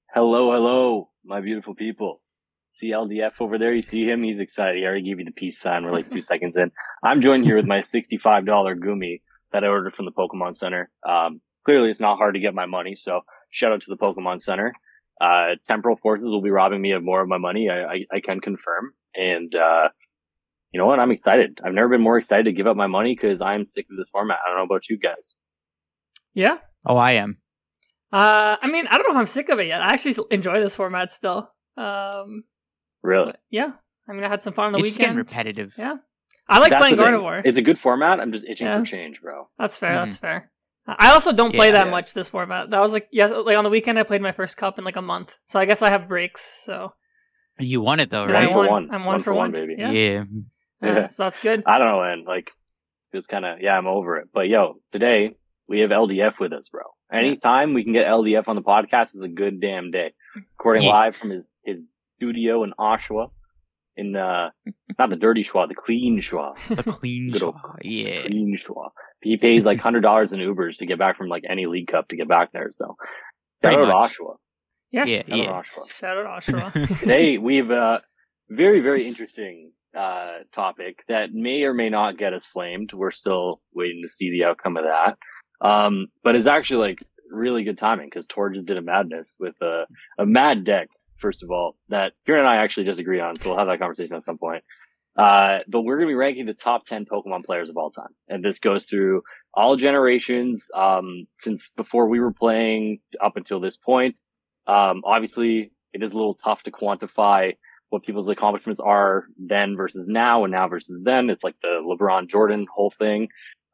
Hello, hello, my beautiful people. See LDF over there? You see him? He's excited. He already gave you the peace sign. We're like 2 seconds in. I'm joined here with my $65 Gumi that I ordered from the Pokemon Center. Clearly, it's not hard to get my money, so shout out to the Pokemon Center. Temporal forces will be robbing me of more of my money. I can confirm. And, you know what? I'm excited. I've never been more excited to give up my money because I'm sick of this format. I don't know about you guys. Yeah. Oh, I am. I don't know if I'm sick of it yet. I actually enjoy this format still. Really? Yeah. I had some fun on the It's weekend. getting repetitive. Yeah. I like That's playing the thing. Gardevoir. It's a good format. I'm just itching Yeah. for change, bro. That's fair. Mhm. That's fair. I also don't play that Yeah. much this format. That was on the weekend I played my first cup in like a month. So I guess I have breaks. So You won it though, Yeah, right? One for one. I'm One for one, baby. Yeah. Yeah. So that's good. I don't know, man. Like, it's kind of, I'm over it. But yo, today we have LDF with us, bro. Anytime we can get LDF on the podcast is a good damn day. Recording Yeah. live from his studio in Oshawa. In, not the dirty schwa, the clean schwa. The clean Good old shot. Yeah. Clean schwa. He pays like $100 in Ubers to get back from like any league cup to get back there, so. Shout Pretty out to much. Oshawa. Yeah. Yeah. Shout out to Oshawa. Shout out Oshawa. Today we have a very, very interesting topic that may or may not get us flamed. We're still waiting to see the outcome of that. But it's actually like really good timing because Torges did a madness with a mad deck, first of all, that Kieran and I actually disagree on. So we'll have that conversation at some point. But we're going to be ranking the top 10 Pokemon players of all time. And this goes through all generations, since before we were playing up until this point. Obviously it is a little tough to quantify what people's accomplishments are then versus now and now versus then. It's like the LeBron Jordan whole thing.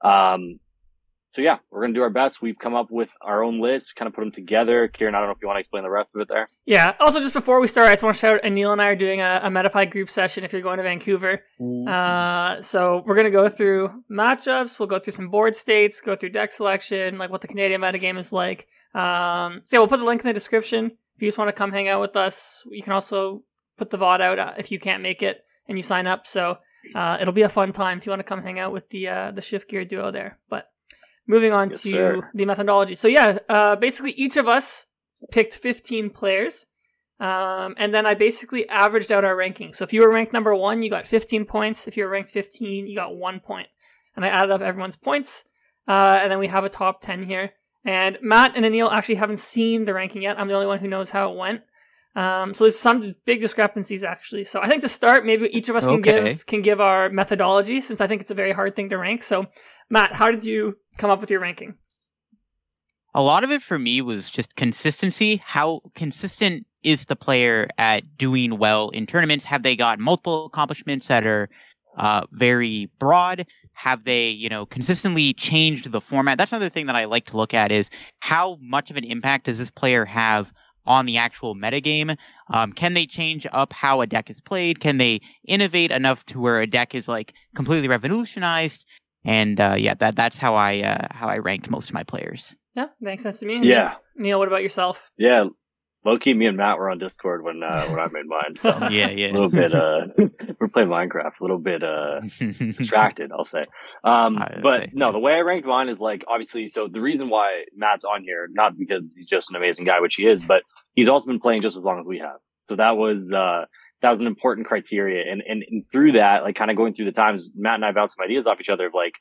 So yeah, we're going to do our best. We've come up with our own list, kind of put them together. Kieran, I don't know if you want to explain the rest of it there. Yeah. Also, just before we start, I just want to shout out, Anil and I are doing a Metapie group session if you're going to Vancouver. So we're going to go through matchups. We'll go through some board states, go through deck selection, like what the Canadian metagame is like. So yeah, we'll put the link in the description. If you just want to come hang out with us, you can also put the VOD out if you can't make it and you sign up. So it'll be a fun time if you want to come hang out with the Shift Gear duo there. But moving on Yes, to sir. the methodology. So yeah, basically each of us picked 15 players. And then I basically averaged out our ranking. So if you were ranked number 1, you got 15 points. If you were ranked 15, you got 1 point. And I added up everyone's points. And then we have a top 10 here. And Matt and Anil actually haven't seen the ranking yet. I'm the only one who knows how it went. So there's some big discrepancies actually. So I think to start, maybe each of us can give our methodology, since I think it's a very hard thing to rank. So Matt, how did you come up with your ranking? A lot of it for me was just consistency. How consistent is the player at doing well in tournaments? Have they got multiple accomplishments that are very broad? Have they, consistently changed the format? That's another thing that I like to look at is how much of an impact does this player have on the actual metagame? Can they change up how a deck is played? Can they innovate enough to where a deck is like completely revolutionized? And that's how I ranked most of my players. Yeah, makes sense to me. Yeah. Neil, what about yourself? Yeah. Low-key, me and Matt were on Discord when I made mine. So Yeah. a little bit, we're playing Minecraft, a little bit, distracted, I'll say. But no, the way I ranked mine is like, obviously, so the reason why Matt's on here, not because he's just an amazing guy, which he is, but he's also been playing just as long as we have. So that was an important criteria. And through that, like kind of going through the times, Matt and I bounced some ideas off each other of like,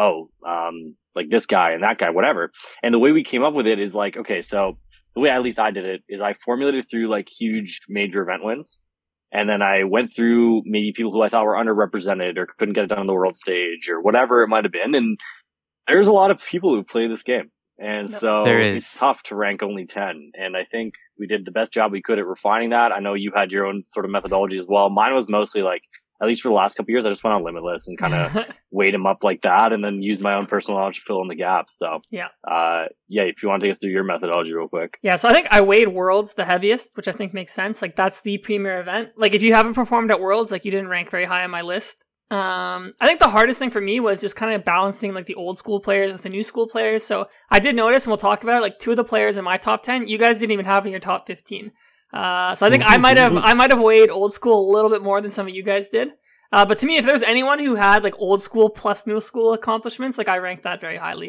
like this guy and that guy, whatever. And the way we came up with it is like, okay, so the way at least I did it is I formulated through like huge major event wins. And then I went through maybe people who I thought were underrepresented or couldn't get it done on the world stage or whatever it might have been. And there's a lot of people who play this game. And so it's tough to rank only 10. And I think we did the best job we could at refining that. I know you had your own sort of methodology as well. Mine was mostly like, at least for the last couple of years, I just went on Limitless and kind of weighed them up like that and then used my own personal knowledge to fill in the gaps. So, if you want to take us through your methodology real quick. Yeah, so I think I weighed Worlds the heaviest, which I think makes sense. Like, that's the premier event. Like, if you haven't performed at Worlds, like, you didn't rank very high on my list. I think the hardest thing for me was just kind of balancing, like, the old school players with the new school players. So I did notice, and we'll talk about it, like, 2 of the players in my top 10, you guys didn't even have in your top 15. So I think I might have weighed old school a little bit more than some of you guys did. But to me, if there's anyone who had like old school plus new school accomplishments, like I ranked that very highly.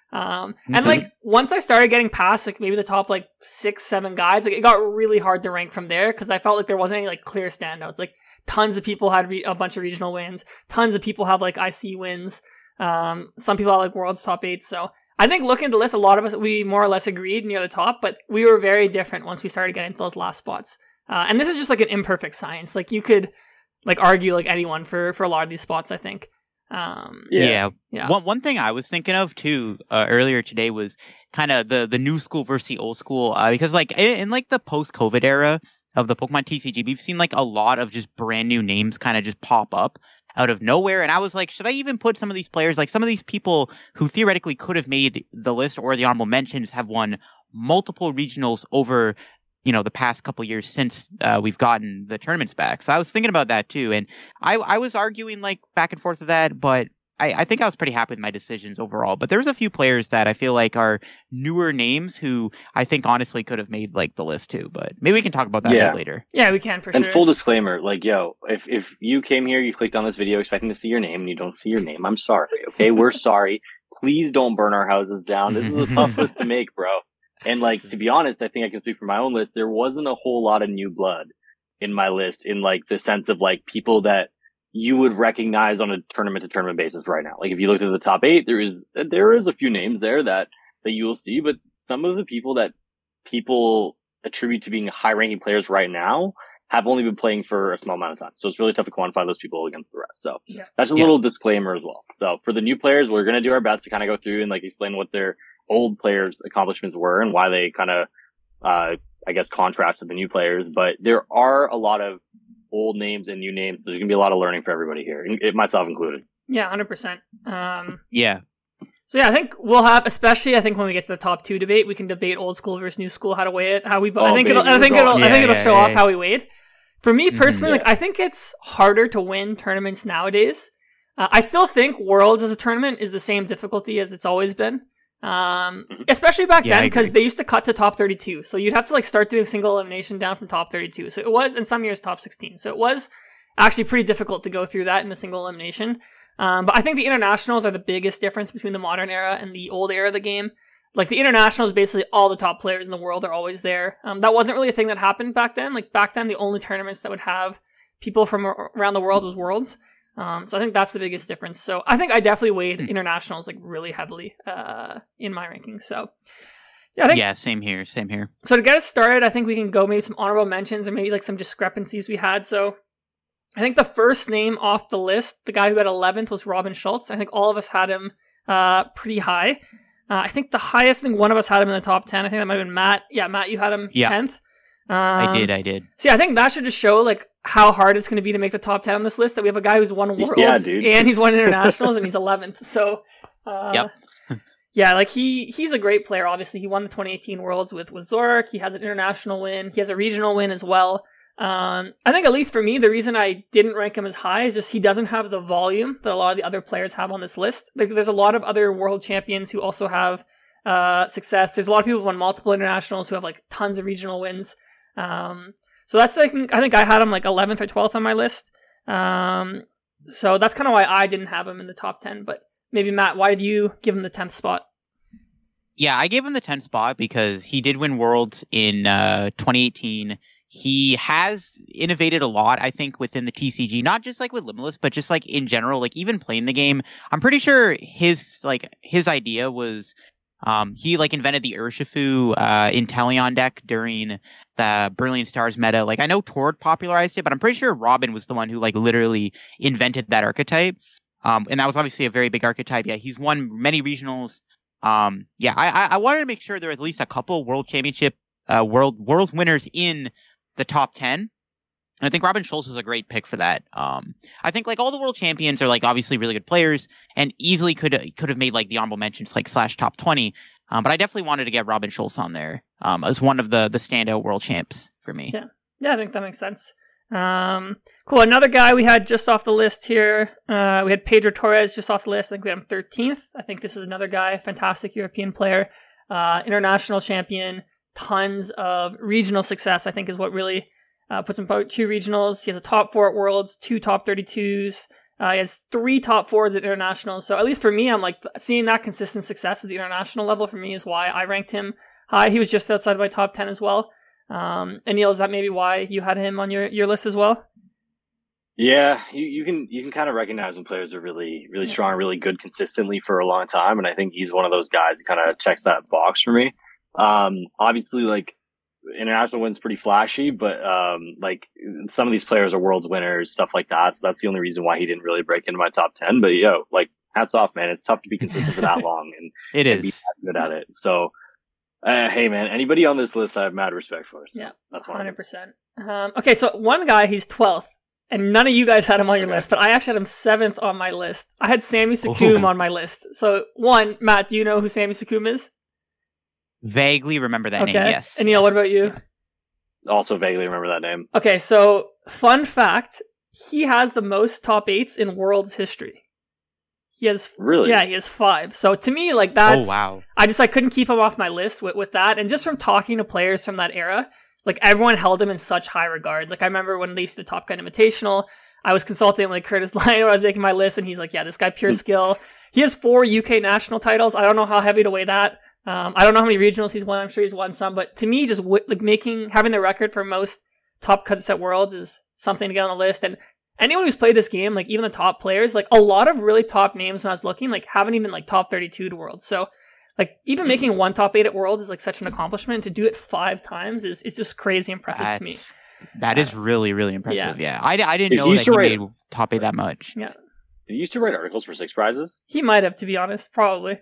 And like once I started getting past like maybe the top like 6-7 guys, like it got really hard to rank from there because I felt like there wasn't any like clear standouts. Like tons of people had a bunch of regional wins, tons of people have like IC wins. Some people had like World's top 8. So I think looking at the list, a lot of us, we more or less agreed near the top, but we were very different once we started getting to those last spots. And this is just like an imperfect science. Like you could like argue like anyone for a lot of these spots, I think. Yeah. One thing I was thinking of too earlier today was kind of the new school versus the old school because like in like the post-COVID era of the Pokemon TCG, we've seen like a lot of just brand new names kind of just pop up out of nowhere, and I was like, should I even put some of these players, like some of these people who theoretically could have made the list or the honorable mentions, have won multiple regionals over the past couple of years since we've gotten the tournaments back. So I was thinking about that too. And I was arguing like back and forth with that, but I think I was pretty happy with my decisions overall. But there's a few players that I feel like are newer names who I think honestly could have made like the list too. But maybe we can talk about that a bit later. Yeah, we can for sure. And full disclaimer, like, yo, if you came here, you clicked on this video expecting to see your name and you don't see your name, I'm sorry. Okay, we're sorry. Please don't burn our houses down. This is a tough list to make, bro. And like, to be honest, I think I can speak for my own list. There wasn't a whole lot of new blood in my list in like the sense of like people that you would recognize on a tournament to tournament basis right now. Like if you look at the top 8, there is a few names there that you will see, but some of the people that people attribute to being high ranking players right now have only been playing for a small amount of time. So it's really tough to quantify those people against the rest. So that's a little disclaimer as well. So for the new players, we're going to do our best to kind of go through and like explain what their old players' accomplishments were and why they kind of, I guess, contrasted the new players. But there are a lot of old names and new names. There's going to be a lot of learning for everybody here, myself included. Yeah, 100%. Yeah. So yeah, I think we'll have, especially I think when we get to the top 2 debate, we can debate old school versus new school, how to weigh it, how we. I think it'll show off how we weighed. For me personally, like I think it's harder to win tournaments nowadays. I still think Worlds as a tournament is the same difficulty as it's always been. Especially back then, because they used to cut to top 32, so you'd have to like start doing single elimination down from top 32. So it was in some years top 16. So it was actually pretty difficult to go through that in a single elimination. But I think the internationals are the biggest difference between the modern era and the old era of the game. Like the internationals, basically all the top players in the world are always there. That wasn't really a thing that happened back then. Like back then, the only tournaments that would have people from around the world was Worlds. So I think that's the biggest difference. So I think I definitely weighed internationals like really heavily in my rankings. So yeah, same here. So to get us started, I think we can go maybe some honorable mentions or maybe like some discrepancies we had. So I think the first name off the list, the guy who had 11th, was Robin Schultz. I think all of us had him pretty high. I think the highest, I think one of us had him in the top 10. I think that might have been Matt. Yeah, Matt, you had him 10th. I did. So yeah, I think that should just show like how hard it's going to be to make the top 10 on this list, that we have a guy who's won Worlds and he's won internationals and he's 11th. So yeah, like he's a great player. Obviously, he won the 2018 Worlds with Zorak. He has an international win. He has a regional win as well. I think at least for me, the reason I didn't rank him as high is just he doesn't have the volume that a lot of the other players have on this list. Like there's a lot of other world champions who also have success. There's a lot of people who won multiple internationals who have like tons of regional wins. So that's I think I had him like 11th or 12th on my list. So that's kind of why I didn't have him in the top 10. But maybe Matt, why did you give him the 10th spot? Yeah, I gave him the 10th spot because he did win Worlds in 2018. He has innovated a lot, I think, within the TCG, not just like with Limitless, but just like in general, like even playing the game. I'm pretty sure his idea was he like invented the Urshifu Inteleon deck during the Brilliant Stars meta. Like I know Tord popularized it, but I'm pretty sure Robin was the one who like literally invented that archetype. And that was obviously a very big archetype. Yeah, he's won many regionals. I wanted to make sure there was at least a couple World Championship Worlds winners in the top 10. And I think Robin Schultz is a great pick for that. I think like all the world champions are like obviously really good players and easily could have made like the honorable mentions like / top 20. But I definitely wanted to get Robin Schultz on there as one of the standout world champs for me. Yeah, I think that makes sense. Cool. Another guy we had just off the list here. We had Pedro Torres just off the list. I think we had him 13th. I think this is another guy, fantastic European player, international champion, tons of regional success, I think is what really puts him about 2 regionals. He has a top 4 at Worlds, 2 top 32s, He has 3 top 4s at international. So at least for me, I'm like seeing that consistent success at the international level for me is why I ranked him high. He was just outside my top 10 as well. And Neil, is that maybe why you had him on your list as well? Yeah, you can kind of recognize when players are really strong, really good consistently for a long time, and I think he's one of those guys who kind of checks that box for me. Obviously, like international wins pretty flashy, but like some of these players are world's winners, stuff like that. So that's the only reason why he didn't really break into my top 10. But like hats off, man. It's tough to be consistent for that long and be that good at it. So. Hey man, anybody on this list I have mad respect for. So yeah, that's 100%. Okay, so one guy, he's 12th, and none of you guys had him on your list, but I actually had him 7th on my list. I had Sammy Sakoum on my list. So Matt, do you know who Sammy Sakoum is? Vaguely remember that name, yes. And Neil, what about you? Also vaguely remember that name. Okay, so fun fact, he has the most top 8s in world's history. He has really, yeah, he has 5. So to me, like that's, wow. I couldn't keep him off my list with that. And just from talking to players from that era, like everyone held him in such high regard. Like I remember when they used to the Top Gun Invitational, I was consulting like Curtis Lyon, I was making my list, and he's like, "Yeah, this guy pure skill." He has 4 UK national titles. I don't know how heavy to weigh that. I don't know how many regionals he's won. I'm sure he's won some, but to me, just like having the record for most top cuts at Worlds is something to get on the list. And anyone who's played this game, like even the top players, like a lot of really top names when I was looking, like haven't even like top 32 to Worlds. So like even making one top 8 at Worlds is like such an accomplishment. To do it 5 times is just crazy impressive to me. That is really, really impressive. Yeah. I didn't know that he made top 8 that much. Yeah. Did he used to write articles for Six Prizes? He might have, to be honest, probably.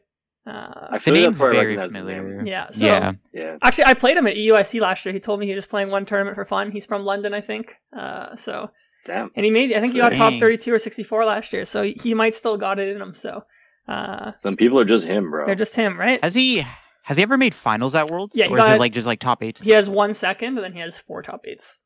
I feel that's where very familiar. Yeah. So, yeah. Actually, I played him at EUIC last year. He told me he was just playing one tournament for fun. He's from London, I think. So. Damn. And I think he got top 32 or 64 last year, so he might still got it in him. So, some people are just him, bro. They're just him, right? Has he ever made finals at Worlds? Yeah, or is it like just like top 8s? He has 1 second, and then he has 4 top 8s.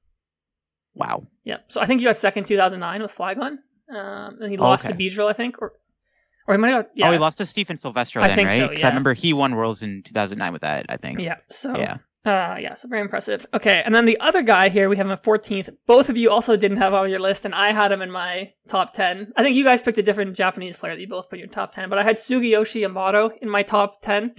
Wow. Yeah. So I think he got second 2009 with Flygon, and he lost to Beedrill, I think, or he might have. Yeah. Oh, he lost to Stephen Silvestro then, right? So, because I remember he won Worlds in 2009 with that, I think. Yeah. So yeah. So very impressive. Okay, and then the other guy here, we have him at 14th. Both of you also didn't have him on your list, and I had him in my top 10. I think you guys picked a different Japanese player that you both put in your top 10, but I had Sugiyoshi Yamato in my top 10.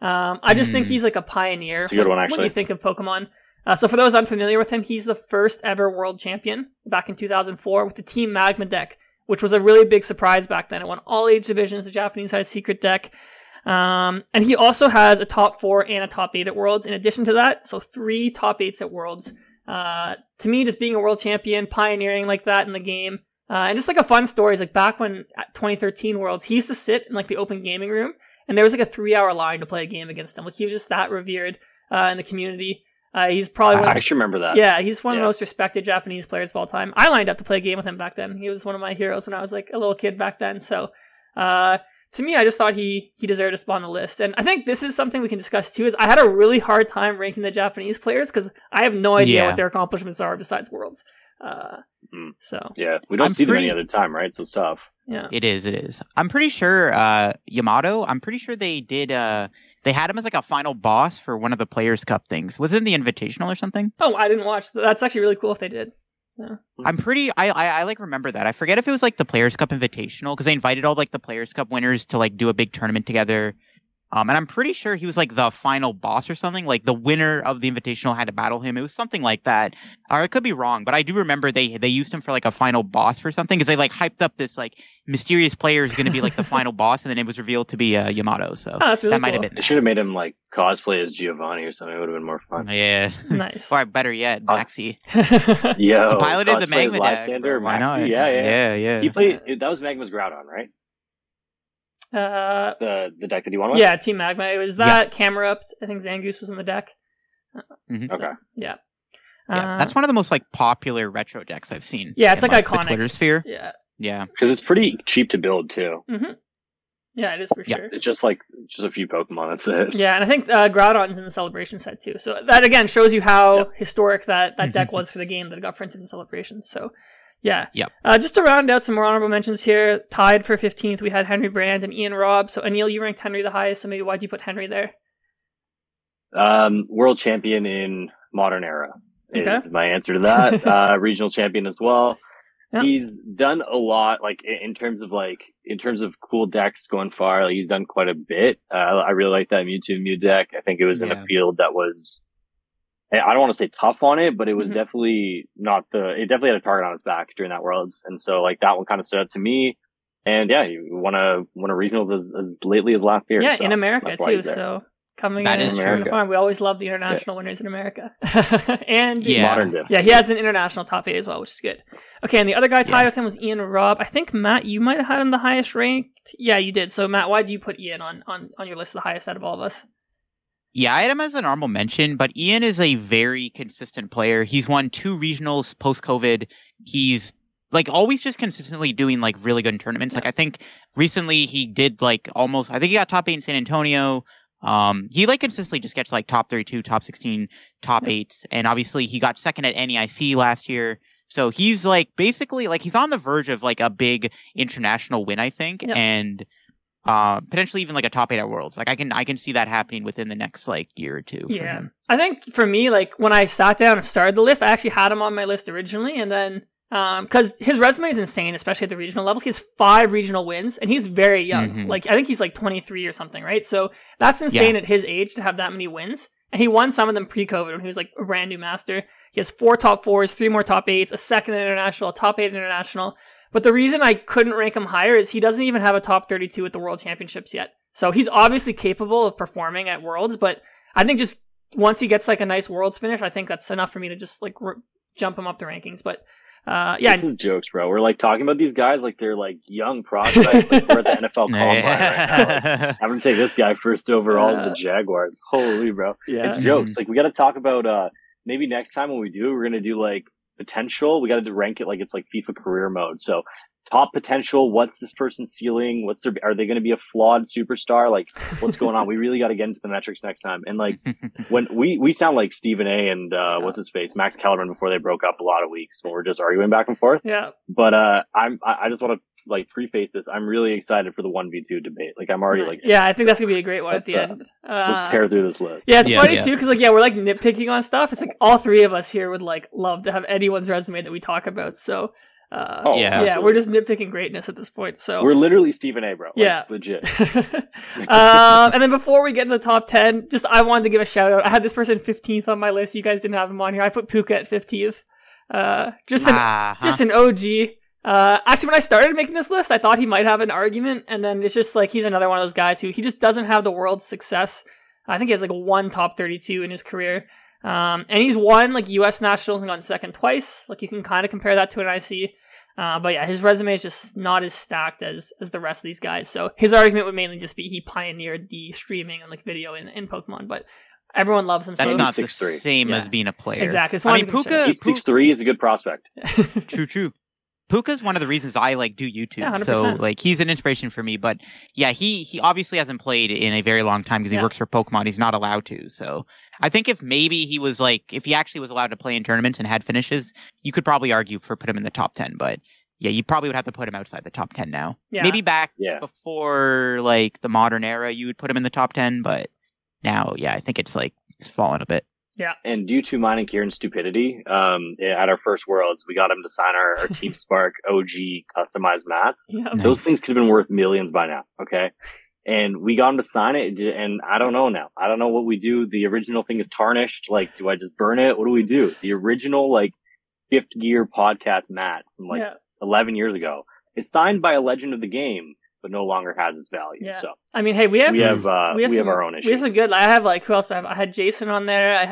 I just think he's like a pioneer. It's a good one, actually. When you think of Pokemon. So for those unfamiliar with him, he's the first ever world champion back in 2004 with the Team Magma deck, which was a really big surprise back then. It won all age divisions. The Japanese had a secret deck. And he also has a top 4 and a top 8 at Worlds in addition to that. So 3 top 8s at Worlds. To me, just being a world champion, pioneering like that in the game, and just like a fun story is like back when at 2013 Worlds, he used to sit in like the open gaming room and there was like a 3-hour line to play a game against him. Like he was just that revered in the community. He's probably I actually remember that. Yeah, he's one of the most respected Japanese players of all time. I lined up to play a game with him back then. He was one of my heroes when I was like a little kid back then. So, to me, I just thought he deserved a spot on the list. And I think this is something we can discuss too, is I had a really hard time ranking the Japanese players because I have no idea what their accomplishments are besides Worlds. So yeah, we don't see them any other time, right? So it's tough. Yeah, it is. I'm pretty sure Yamato. I'm pretty sure they did. They had him as like a final boss for one of the Players Cup things. Was it in the Invitational or something? Oh, I didn't watch. That's actually really cool if they did. So. I'm pretty. I like remember that. I forget if it was like the Players Cup Invitational because they invited all like the Players Cup winners to like do a big tournament together. And I'm pretty sure he was like the final boss or something. Like the winner of the Invitational had to battle him. It was something like that. Or I could be wrong, but I do remember they used him for like a final boss for something because they like hyped up this like mysterious player is going to be like the final boss, and then it was revealed to be Yamato. So that's really that might have been. They should have made him like cosplay as Giovanni or something. It would have been more fun. Yeah, nice. Or better yet, Maxi. Yo, he piloted the Magma deck. Why not? Yeah. He played. That was Magma's Groudon, right? The deck that he won with? Yeah, Team Magma. It was that camera up. I think Zangoose was in the deck. Okay. Yeah. That's one of the most like popular retro decks I've seen. Yeah, it's like iconic. The Twitter sphere. Yeah. Because it's pretty cheap to build too. Mm-hmm. Yeah, it is for sure. It's just a few Pokemon. That's it. Yeah, and I think Groudon's in the Celebration set too. So that again shows you how historic that deck was for the game that it got printed in Celebration. So. Yeah. Yep. Just to round out some more honorable mentions here, tied for 15th, we had Henry Brand and Ian Robb. So, Anil, you ranked Henry the highest, so maybe why'd you put Henry there? World champion in modern era is my answer to that. Regional champion as well. He's done a lot, like in terms of cool decks going far. Like, he's done quite a bit. I really like that Mewtwo Mew deck. I think it was in a field that was, I don't want to say tough on it, but it was definitely not it definitely had a target on its back during that Worlds. And so like that one kind of stood out to me. And yeah, he won a regional as lately as last year. Yeah, so in America too. So coming in America. Farm, we always love the international winners in America. And modern day. Yeah, he has an international top 8 as well, which is good. Okay, and the other guy tied with him was Ian Robb. I think Matt, you might have had him the highest ranked. Yeah, you did. So Matt, why do you put Ian on your list the highest out of all of us? Yeah, I had him as an honorable mention, but Ian is a very consistent player. He's won 2 regionals post-COVID. He's like always just consistently doing like really good in tournaments. Like I think recently he did like almost, I think he got top 8 in San Antonio. He like consistently just gets like top 32, top 16, top 8s. And obviously he got second at NEIC last year. So he's like basically like he's on the verge of like a big international win, I think. And potentially even like a top 8 at Worlds. Like I can see that happening within the next like year or two. For him. I think for me, like when I sat down and started the list, I actually had him on my list originally, and then because his resume is insane, especially at the regional level. He has 5 regional wins, and he's very young. Like I think he's like 23 or something, right? So that's insane at his age to have that many wins. And he won some of them pre-COVID when he was like a brand new master. He has 4 top 4s, 3 more top 8s, a second international, a top 8 international. But the reason I couldn't rank him higher is he doesn't even have a top 32 at the World Championships yet. So he's obviously capable of performing at Worlds, but I think just once he gets like a nice Worlds finish, I think that's enough for me to just like jump him up the rankings. But this is jokes, bro. We're like talking about these guys like they're like young prospects. Like we're at the NFL Combine right now. Like, I'm gonna take this guy first overall to the Jaguars. Holy, bro. It's jokes. Like we got to talk about maybe next time when we do, we're gonna do like potential. We got to rank it like it's like FIFA career mode. So top potential. What's this person's ceiling? Are they going to be a flawed superstar? Like what's going on? We really got to get into the metrics next time. And like when we sound like Stephen A and what's his face, Max Kellerman before they broke up a lot of weeks when we're just arguing back and forth. Yeah. But I just want to like preface this. I'm really excited for the 1v2 debate. Like I'm already like I think that's gonna be a great one at the end. Let's tear through this list. Yeah, it's funny too because like we're like nitpicking on stuff. It's like all 3 of us here would like love to have anyone's resume that we talk about. So we're just nitpicking greatness at this point. So we're literally Stephen A, bro. Like, legit. And then before we get in the top 10, just I wanted to give a shout out. I had this person 15th on my list. You guys didn't have him on here. I put Puka at 15th. Just an OG. Actually, when I started making this list, I thought he might have an argument, and then it's just like he's another one of those guys who he just doesn't have the world's success. I think he has like 1 top 32 in his career. And he's won like US nationals and gotten second twice. Like you can kind of compare that to an IC. But yeah, his resume is just not as stacked as the rest of these guys. So his argument would mainly just be he pioneered the streaming and like video in Pokemon, but everyone loves him. That's so not the same as being a player. Exactly. I mean, Puka, he's 6'3", is a good prospect. True. Puka's one of the reasons I like do YouTube. Yeah, so like he's an inspiration for me. But yeah, he obviously hasn't played in a very long time because he works for Pokemon. He's not allowed to. So I think if maybe he was like, if he actually was allowed to play in tournaments and had finishes, you could probably argue for put him in the top 10. But yeah, you probably would have to put him outside the top 10 now. Yeah. Maybe back before like the modern era, you would put him in the top 10. But now, yeah, I think it's like it's fallen a bit. Yeah. And due to mine and Kieran's stupidity, at our first Worlds, we got him to sign our Team Spark OG customized mats. Yeah, those things could have been worth millions by now. Okay. And we got him to sign it. And I don't know now. I don't know what we do. The original thing is tarnished. Like, do I just burn it? What do we do? The original, like, Fifth Gear podcast mat from like 11 years ago. It's signed by a legend of the game, but no longer has its value. Yeah. So I mean, hey, we have our own issues. We have some good. I have like who else do I have? I had Jason on there. I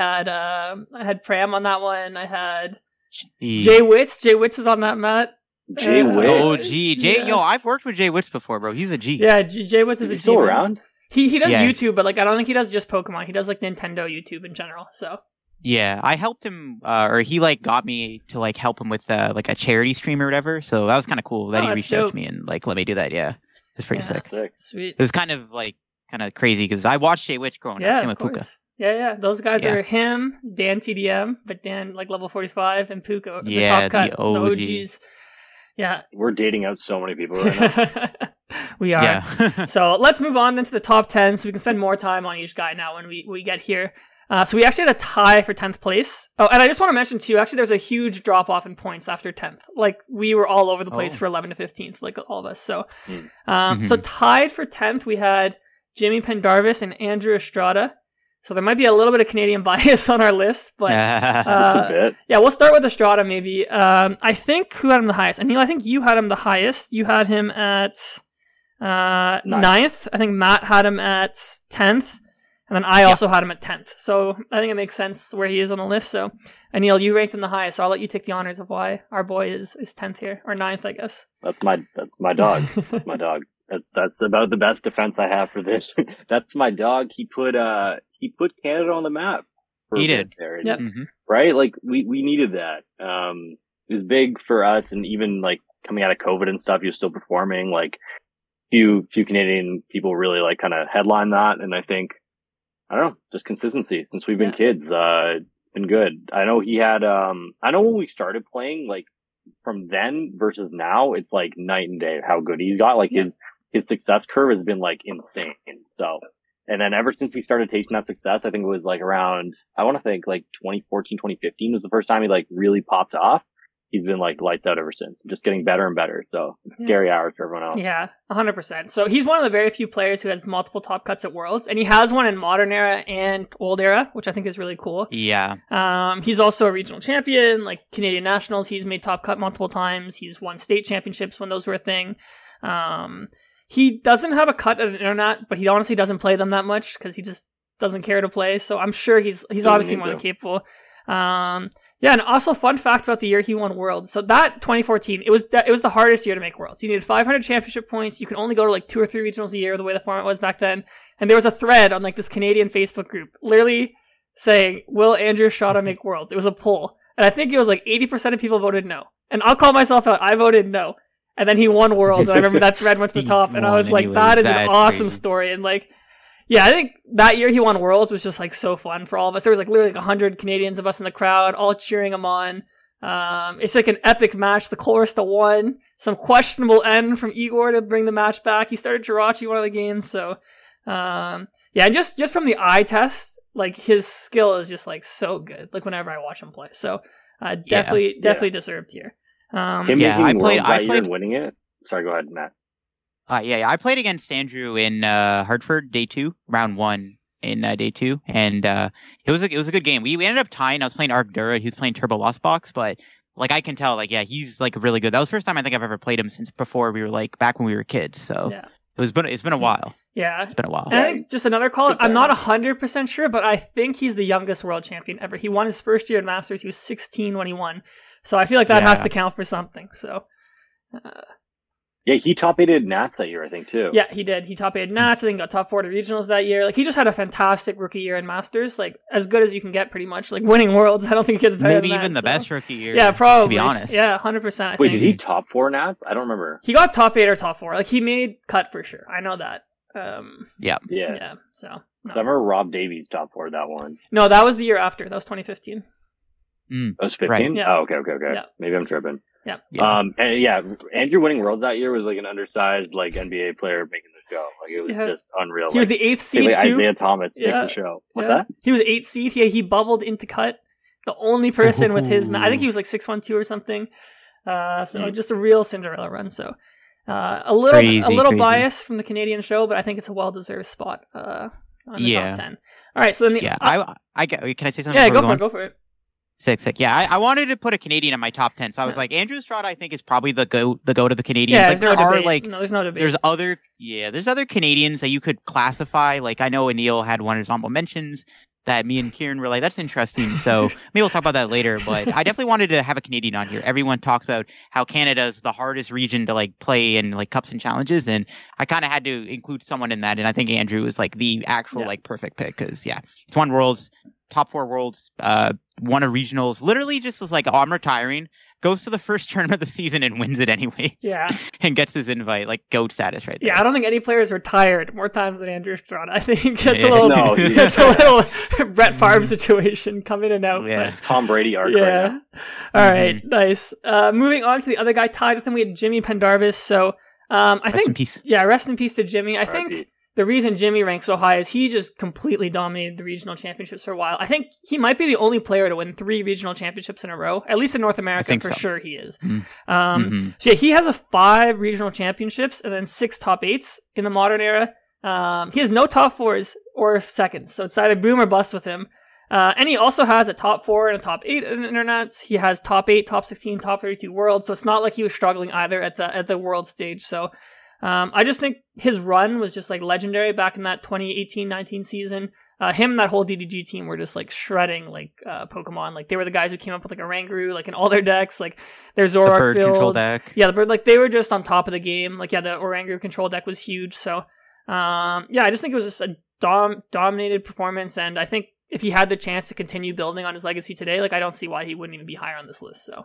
had Pram on that one. I had Jay Witz. Jay Witz is on that mat. Jay Witz. Oh, Jay. Yo, I've worked with Jay Witz before, bro. He's a G. Yeah, Jay Witz is he still around? He does YouTube, but like I don't think he does just Pokemon. He does like Nintendo YouTube in general. So. Yeah, I helped him, or he like got me to like help him with like a charity stream or whatever. So that was kind of cool that he reached out to me and like let me do that. Yeah. It's pretty sick. Sweet. It was kind of crazy because I watched Jay Witch growing up. Same with Puka. Yeah. Those guys are him, Dan TDM, but Dan like level 45 and Puka. Yeah, the OGs. Yeah. We're dating out so many people right now. We are. Yeah. So let's move on then to the top 10 so we can spend more time on each guy now when we get here. So we actually had a tie for 10th place. Oh, and I just want to mention too, actually there's a huge drop off in points after 10th. Like we were all over the place for 11 to 15th, like all of us. So, so tied for 10th, we had Jimmy Pendarvis and Andrew Estrada. So there might be a little bit of Canadian bias on our list, but just a bit. Yeah, we'll start with Estrada maybe. I think who had him the highest? Anil, I think you had him the highest. You had him at 9th. I think Matt had him at 10th. And then I also had him at 10th. So I think it makes sense where he is on the list. So Anil, you ranked him the highest. So I'll let you take the honors of why our boy is 10th here, or 9th, I guess. That's my dog. My dog. That's about the best defense I have for this. That's my dog. He put Canada on the map. He did. There, right? Like we needed that. It was big for us, and even like coming out of COVID and stuff, he was still performing. Like few Canadian people really like kind of headline that, and I think, I don't know, just consistency since we've been kids. Been good. I know he had, I know when we started playing, like from then versus now, it's like night and day how good he's got. Like his success curve has been like insane. So, and then ever since we started tasting that success, I think it was like around, I want to think like 2014, 2015 was the first time he like really popped off. He's been like lights out ever since, just getting better and better. So scary hours for everyone else. Yeah, 100%. So he's one of the very few players who has multiple top cuts at Worlds, and he has one in modern era and old era, which I think is really cool. Yeah. He's also a regional champion, like Canadian nationals. He's made top cut multiple times. He's won state championships when those were a thing. He doesn't have a cut at an internet, but he honestly doesn't play them that much because he just doesn't care to play. So I'm sure he's obviously more than capable. Yeah, and also fun fact about the year he won Worlds. So that 2014, it was the hardest year to make Worlds. You needed 500 championship points. You could only go to like 2 or 3 regionals a year, the way the format was back then. And there was a thread on like this Canadian Facebook group, literally saying, "Will Andrew Estrada make Worlds?" It was a poll, and I think it was like 80% of people voted no. And I'll call myself out. I voted no, and then he won Worlds. And I remember that thread went to the top, and I was like, "That is an awesome story." And like, yeah, I think that year he won Worlds was just like so fun for all of us. There was like literally like 100 Canadians of us in the crowd, all cheering him on. It's like an epic match. The Colorista won. Some questionable end from Igor to bring the match back. He started Jirachi one of the games. So, yeah, just from the eye test, like his skill is just like so good. Like whenever I watch him play, so definitely deserved here. I played and winning it. Sorry, go ahead, Matt. I played against Andrew in Hartford, day 2, round 1 in day 2, and it was a good game. We ended up tying. I was playing Arc Dura, he was playing Turbo Lost Box, but like I can tell, like he's like really good. That was the first time I think I've ever played him since before we were like back when we were kids. So it's been a while. Yeah, it's been a while. And I think just another call. I'm not 100% sure, but I think he's the youngest world champion ever. He won his first year at Masters. He was 16 when he won, so I feel like that has to count for something. So. Yeah, he top 8'd Nats that year, I think, too. Yeah, he did. He top 8'd Nats. I think got top 4 to regionals that year. Like, he just had a fantastic rookie year in Masters. Like, as good as you can get, pretty much. Like, winning Worlds, I don't think it gets better Maybe than that. Even the best rookie year, yeah, probably. To be honest. Yeah, 100%, I think. Wait, did he top 4 Nats? I don't remember. He got top 8 or top 4. Like, he made cut for sure. I know that. Yeah. So. No. So I remember Rob Davies top 4 that one. No, that was the year after. That was 2015. That was 15? Right. Yeah. Oh, okay. Yeah. Maybe I'm tripping. Yeah. Andrew winning Worlds that year was like an undersized like NBA player making the show. Like it was just unreal. He was the 8th seed too. Isaiah Thomas making the show. What's that? He was 8th seed. He bubbled into cut. The only person with his, I think he was like 6'1" or something. So just a real Cinderella run. So a little bias from the Canadian show, but I think it's a well-deserved spot on the top 10. All right. So then can I say something? Yeah, go for it. Sick. Yeah, I wanted to put a Canadian in my top 10, so I was like, Andrew Estrada, I think is probably the go to the Canadians. Yeah, like there are like there's no debate. There's other Canadians that you could classify. Like I know Anil had one of his honorable mentions that me and Kieran were like, that's interesting. So maybe we'll talk about that later. But I definitely wanted to have a Canadian on here. Everyone talks about how Canada is the hardest region to like play in like cups and challenges, and I kind of had to include someone in that. And I think Andrew is like the actual like perfect pick because it's won Worlds. Top 4 Worlds, won a regionals, literally just was like, I'm retiring, goes to the first tournament of the season and wins it anyways. Yeah. And gets his invite, like GOAT status right there. Yeah, I don't think any player's retired more times than Andrew Estrada. I think it's a little Brett Favre situation, come in and out. Yeah. But, Tom Brady arc right now. All right, nice. Moving on to the other guy tied with him, we had Jimmy Pendarvis. So I think, in peace. Yeah, rest in peace to Jimmy. I think the reason Jimmy ranks so high is he just completely dominated the regional championships for a while. I think he might be the only player to win 3 regional championships in a row, at least in North America. For sure he is. So yeah, he has 5 regional championships and then 6 top 8s in the modern era. He has no top 4s or seconds, so it's either boom or bust with him. And he also has a top 4 and a top 8 in internets. He has top 8, top 16, top 32 world, so it's not like he was struggling either at the world stage. So I just think his run was just like legendary back in that 2018-19 season. Him and that whole DDG team were just like shredding like Pokemon. Like they were the guys who came up with like a Oranguru, like in all their decks, like their Zoroark bird builds. Control deck. Yeah, the bird, like they were just on top of the game. Like yeah, the Oranguru control deck was huge. So yeah, I just think it was just a dominated performance, and I think if he had the chance to continue building on his legacy today, like I don't see why he wouldn't even be higher on this list. So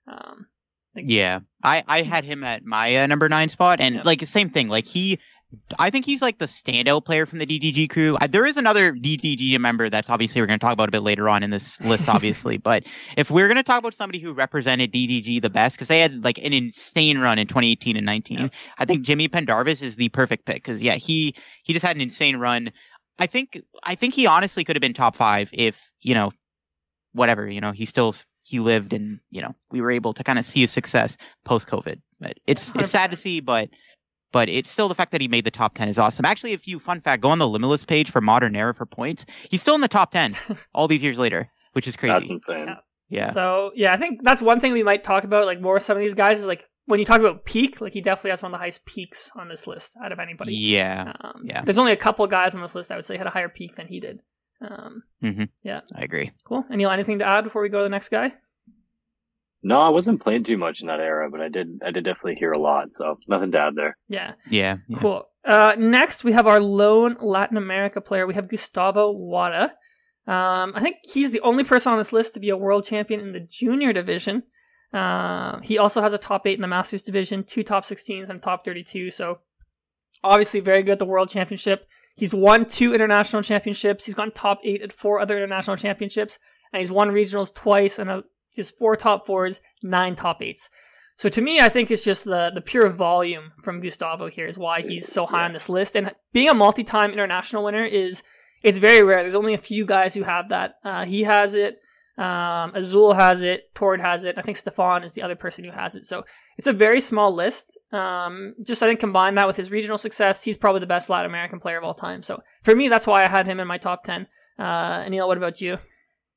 yeah, I had him at my number 9 spot, and like the same thing. Like I think he's like the standout player from the DDG crew. There is another DDG member that's obviously we're going to talk about a bit later on in this list, obviously. But if we're going to talk about somebody who represented DDG the best, because they had like an insane run in 2018 and 19, I think Jimmy Pendarvis is the perfect pick because he just had an insane run. I think he honestly could have been top 5 if whatever he lived and we were able to kind of see his success post COVID. But it's sad to see, but it's still the fact that he made the top 10 is awesome. Actually, fun fact, go on the Limitless page for Modern Era for points. He's still in the top 10 all these years later, which is crazy. That's insane. Yeah. So yeah, I think that's one thing we might talk about, like more some of these guys is like when you talk about peak, like he definitely has one of the highest peaks on this list out of anybody. Yeah. There's only a couple guys on this list I would say had a higher peak than he did. Yeah. I agree. Cool. And Neil, anything to add before we go to the next guy? No, I wasn't playing too much in that era, but I did definitely hear a lot, so nothing to add there. Yeah. Cool. Next, we have our lone Latin America player. We have Gustavo Wada. I think he's the only person on this list to be a world champion in the junior division. He also has a top 8 in the Masters division, 2 top 16s and top 32, so obviously very good at the world championship. He's won 2 international championships. He's gone top 8 at 4 other international championships, and he's won regionals twice, and his 4 top 4s, 9 top 8s. So to me, I think it's just the pure volume from Gustavo here is why he's so high on this list. And being a multi-time international winner it's very rare. There's only a few guys who have that. He has it. Azul has it. Tord has it. I think Stefan is the other person who has it. So it's a very small list. I think combine that with his regional success, he's probably the best Latin American player of all time. So for me, that's why I had him in my top 10. Anil, what about you?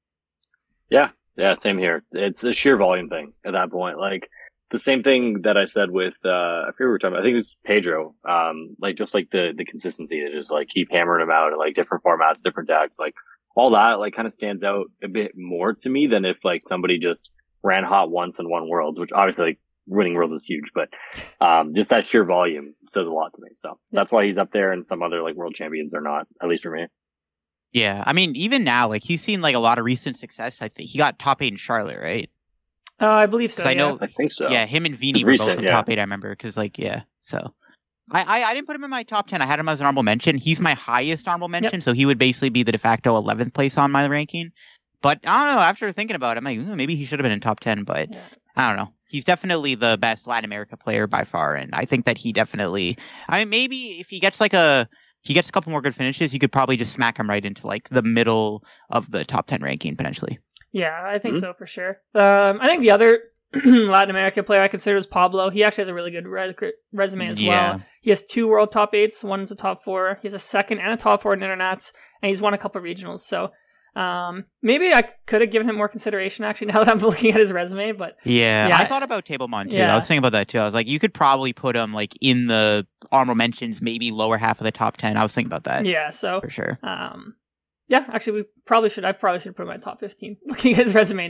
Yeah, same here. It's a sheer volume thing at that point. Like the same thing that I said with I forget what we were talking about. I think it was Pedro. Like just like the consistency to just like keep hammering him out in like different formats, different decks, like all that like kind of stands out a bit more to me than if like somebody just ran hot once and won Worlds, which obviously like winning Worlds is huge, but just that sheer volume says a lot to me. So that's why he's up there, and some other like world champions are not, at least for me. Yeah, I mean, even now, like he's seen like a lot of recent success. I think he got top 8 in Charlotte, right? I believe so. I think so. Yeah, him and Vini were both in top 8. I remember because so I didn't put him in my top 10. I had him as an honorable mention. He's my highest honorable mention, so he would basically be the de facto 11th place on my ranking. But I don't know. After thinking about it, I'm like, maybe he should have been in top 10. But I don't know. He's definitely the best Latin America player by far, and I think that he definitely. I mean, maybe if he gets he gets a couple more good finishes, you could probably just smack him right into like the middle of the top 10 ranking potentially. Yeah, I think so for sure. I think the other Latin America player I consider is Pablo. He actually has a really good resume as well. He has 2 world top 8s. One's a top 4. He has a second and a top 4 in internets, and he's won a couple of regionals. So maybe I could have given him more consideration actually now that I'm looking at his resume. But I thought about Tablemon too. I was thinking about that too. I was like, you could probably put him like in the honorable mentions, maybe lower half of the top 10. I was thinking about that. Yeah, so for sure. Yeah, actually, I probably should put him in my top 15. Looking at his resume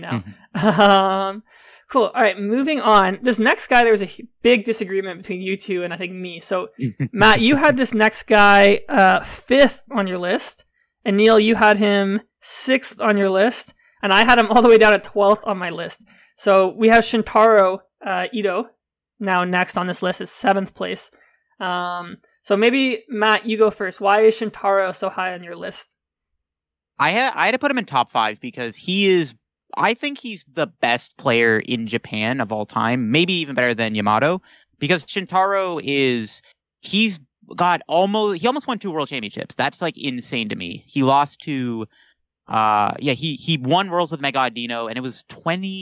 now. Cool. All right, moving on. This next guy, there was a big disagreement between you two and I think me. So, Matt, you had this next guy 5th on your list, and Neil, you had him 6th on your list, and I had him all the way down at 12th on my list. So we have Shintaro Ito now next on this list at 7th place. So maybe, Matt, you go first. Why is Shintaro so high on your list? I had to put him in top 5 because I think he's the best player in Japan of all time, maybe even better than Yamato, because Shintaro he's got he almost won 2 world championships. That's like insane to me. He lost to he won Worlds with Mega Audino, and it was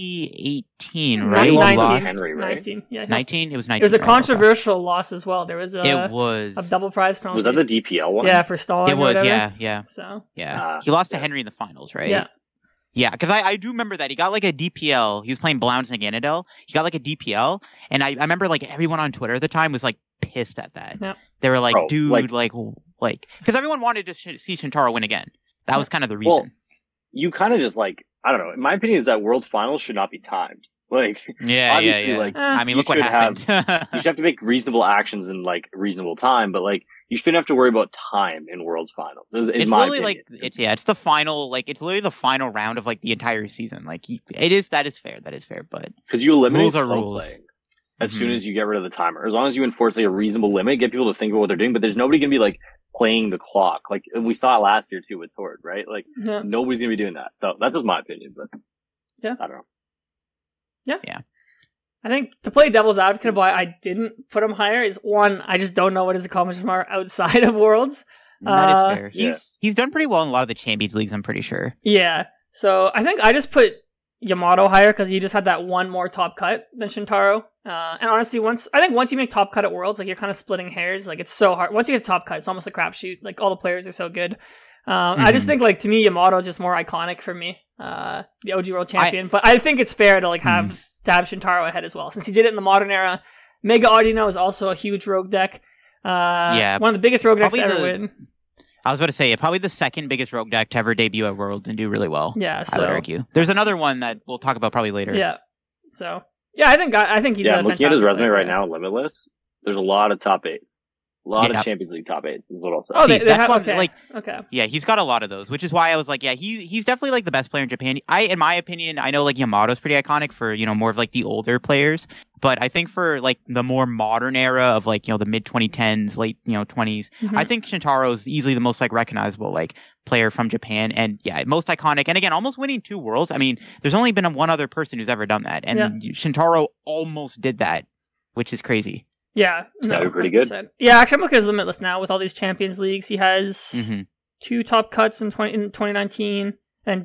2018, right? 19. Henry, right? 19. Yeah, 19. It was 19. It was a controversial loss as well. There was a double prize penalty. Was that the DPL one? Yeah, for stalling. It was, yeah. So he lost to Henry in the finals, right? Yeah, because I do remember that. He got like a DPL. He was playing Blounds and Ganadel. He got like a DPL, and I remember like everyone on Twitter at the time was like pissed at that. Yep. They were like, dude, like because everyone wanted to see Shintaro win again. That was kind of the reason. Well, you kind of just like, I don't know. In my opinion, is that Worlds Finals should not be timed. Like, obviously, like, I mean, look what happened. You should have to make reasonable actions in like reasonable time, but like, you shouldn't have to worry about time in Worlds Finals. It's literally like it's the final, like it's literally the final round of like the entire season. Like that is fair. That is fair, but because you eliminate rules slow playing as soon as you get rid of the timer. As long as you enforce like a reasonable limit, get people to think about what they're doing. But there's nobody gonna be like playing the clock. Like we saw it last year too with Tord, right? Like nobody's gonna be doing that. So that's just my opinion, but I don't know. Yeah. I think to play devil's advocate of why I didn't put him higher is one, I just don't know what his accomplishments are outside of Worlds. That is fair. He's done pretty well in a lot of the Champions Leagues, I'm pretty sure. Yeah. So I think I just put Yamato higher because he just had that one more top cut than Shintaro. And honestly, once you make top cut at Worlds, like you're kind of splitting hairs. Like it's so hard. Once you get top cut, it's almost a crapshoot. Like all the players are so good. I just think like to me, Yamato is just more iconic for me. The OG World Champion. But I think it's fair to like have Shintaro ahead as well, since he did it in the modern era. Mega Audino is also a huge rogue deck. One of the biggest rogue decks to ever win. I was about to say, probably the second biggest rogue deck to ever debut at Worlds and do really well. Yeah, so I would argue. There's another one that we'll talk about probably later. Yeah. So I think he's I'm looking at his resume right now, Limitless. There's a lot of top 8s. A lot of Champions League top 8s is what I'll say. Oh, they have, okay. Okay. Yeah, he's got a lot of those, which is why I was like, yeah, he's definitely like the best player in Japan. In my opinion, I know like Yamato's pretty iconic for, more of like the older players, but I think for like the more modern era of like, the mid 2010s, late, 20s, I think Shintaro is easily the most like recognizable like player from Japan, and most iconic. And again, almost winning 2 Worlds. I mean, there's only been one other person who's ever done that, and Shintaro almost did that, which is crazy. Yeah, no, pretty good. Yeah, actually, I'm looking at his Limitless now with all these Champions Leagues. He has 2 top cuts in 2019, and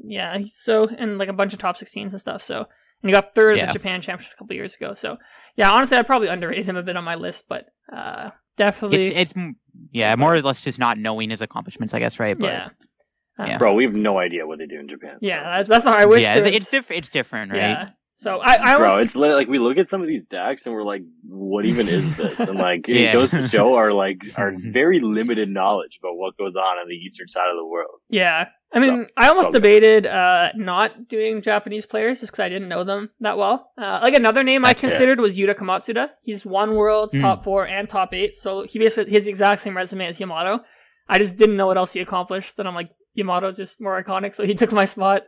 and like a bunch of top 16s and stuff. So, and he got 3rd at the Japan Championship a couple years ago. So, yeah, honestly, I probably underrated him a bit on my list, but definitely, it's more or less just not knowing his accomplishments, I guess, right? But, bro, we have no idea what they do in Japan. Yeah, so. that's not. I wish. It's different, right? Yeah. So I bro, it's literally like we look at some of these decks and we're like, what even is this? And like it goes to show our very limited knowledge about what goes on the eastern side of the world. Yeah, I mean, I almost debated not doing Japanese players just because I didn't know them that well. Like another name I considered was Yuta Kamatsuda. He's won Worlds, top 4 and top 8, so he has the exact same resume as Yamato. I just didn't know what else he accomplished, and I'm like, Yamato's just more iconic, so he took my spot.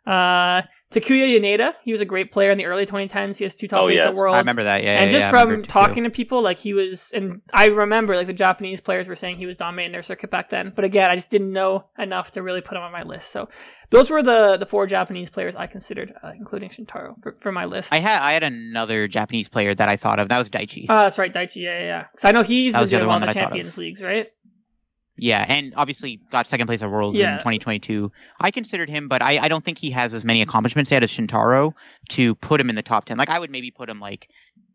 Takuya Yaneda, he was a great player in the early 2010s. He has 2 top 8s at Worlds. I remember that, and just from talking to people, like he was, and I remember like the Japanese players were saying he was dominating their circuit back then. But again, I just didn't know enough to really put him on my list. So those were the 4 Japanese players I considered, including Shintaro for my list. I had another Japanese player that I thought of. That was Daichi. That's right, Daichi. Yeah. Because I know he's been doing well in the Champions Leagues, right? Yeah, and obviously got 2nd place at Worlds in 2022. I considered him, but I don't think he has as many accomplishments yet as Shintaro to put him in the top 10. Like, I would maybe put him like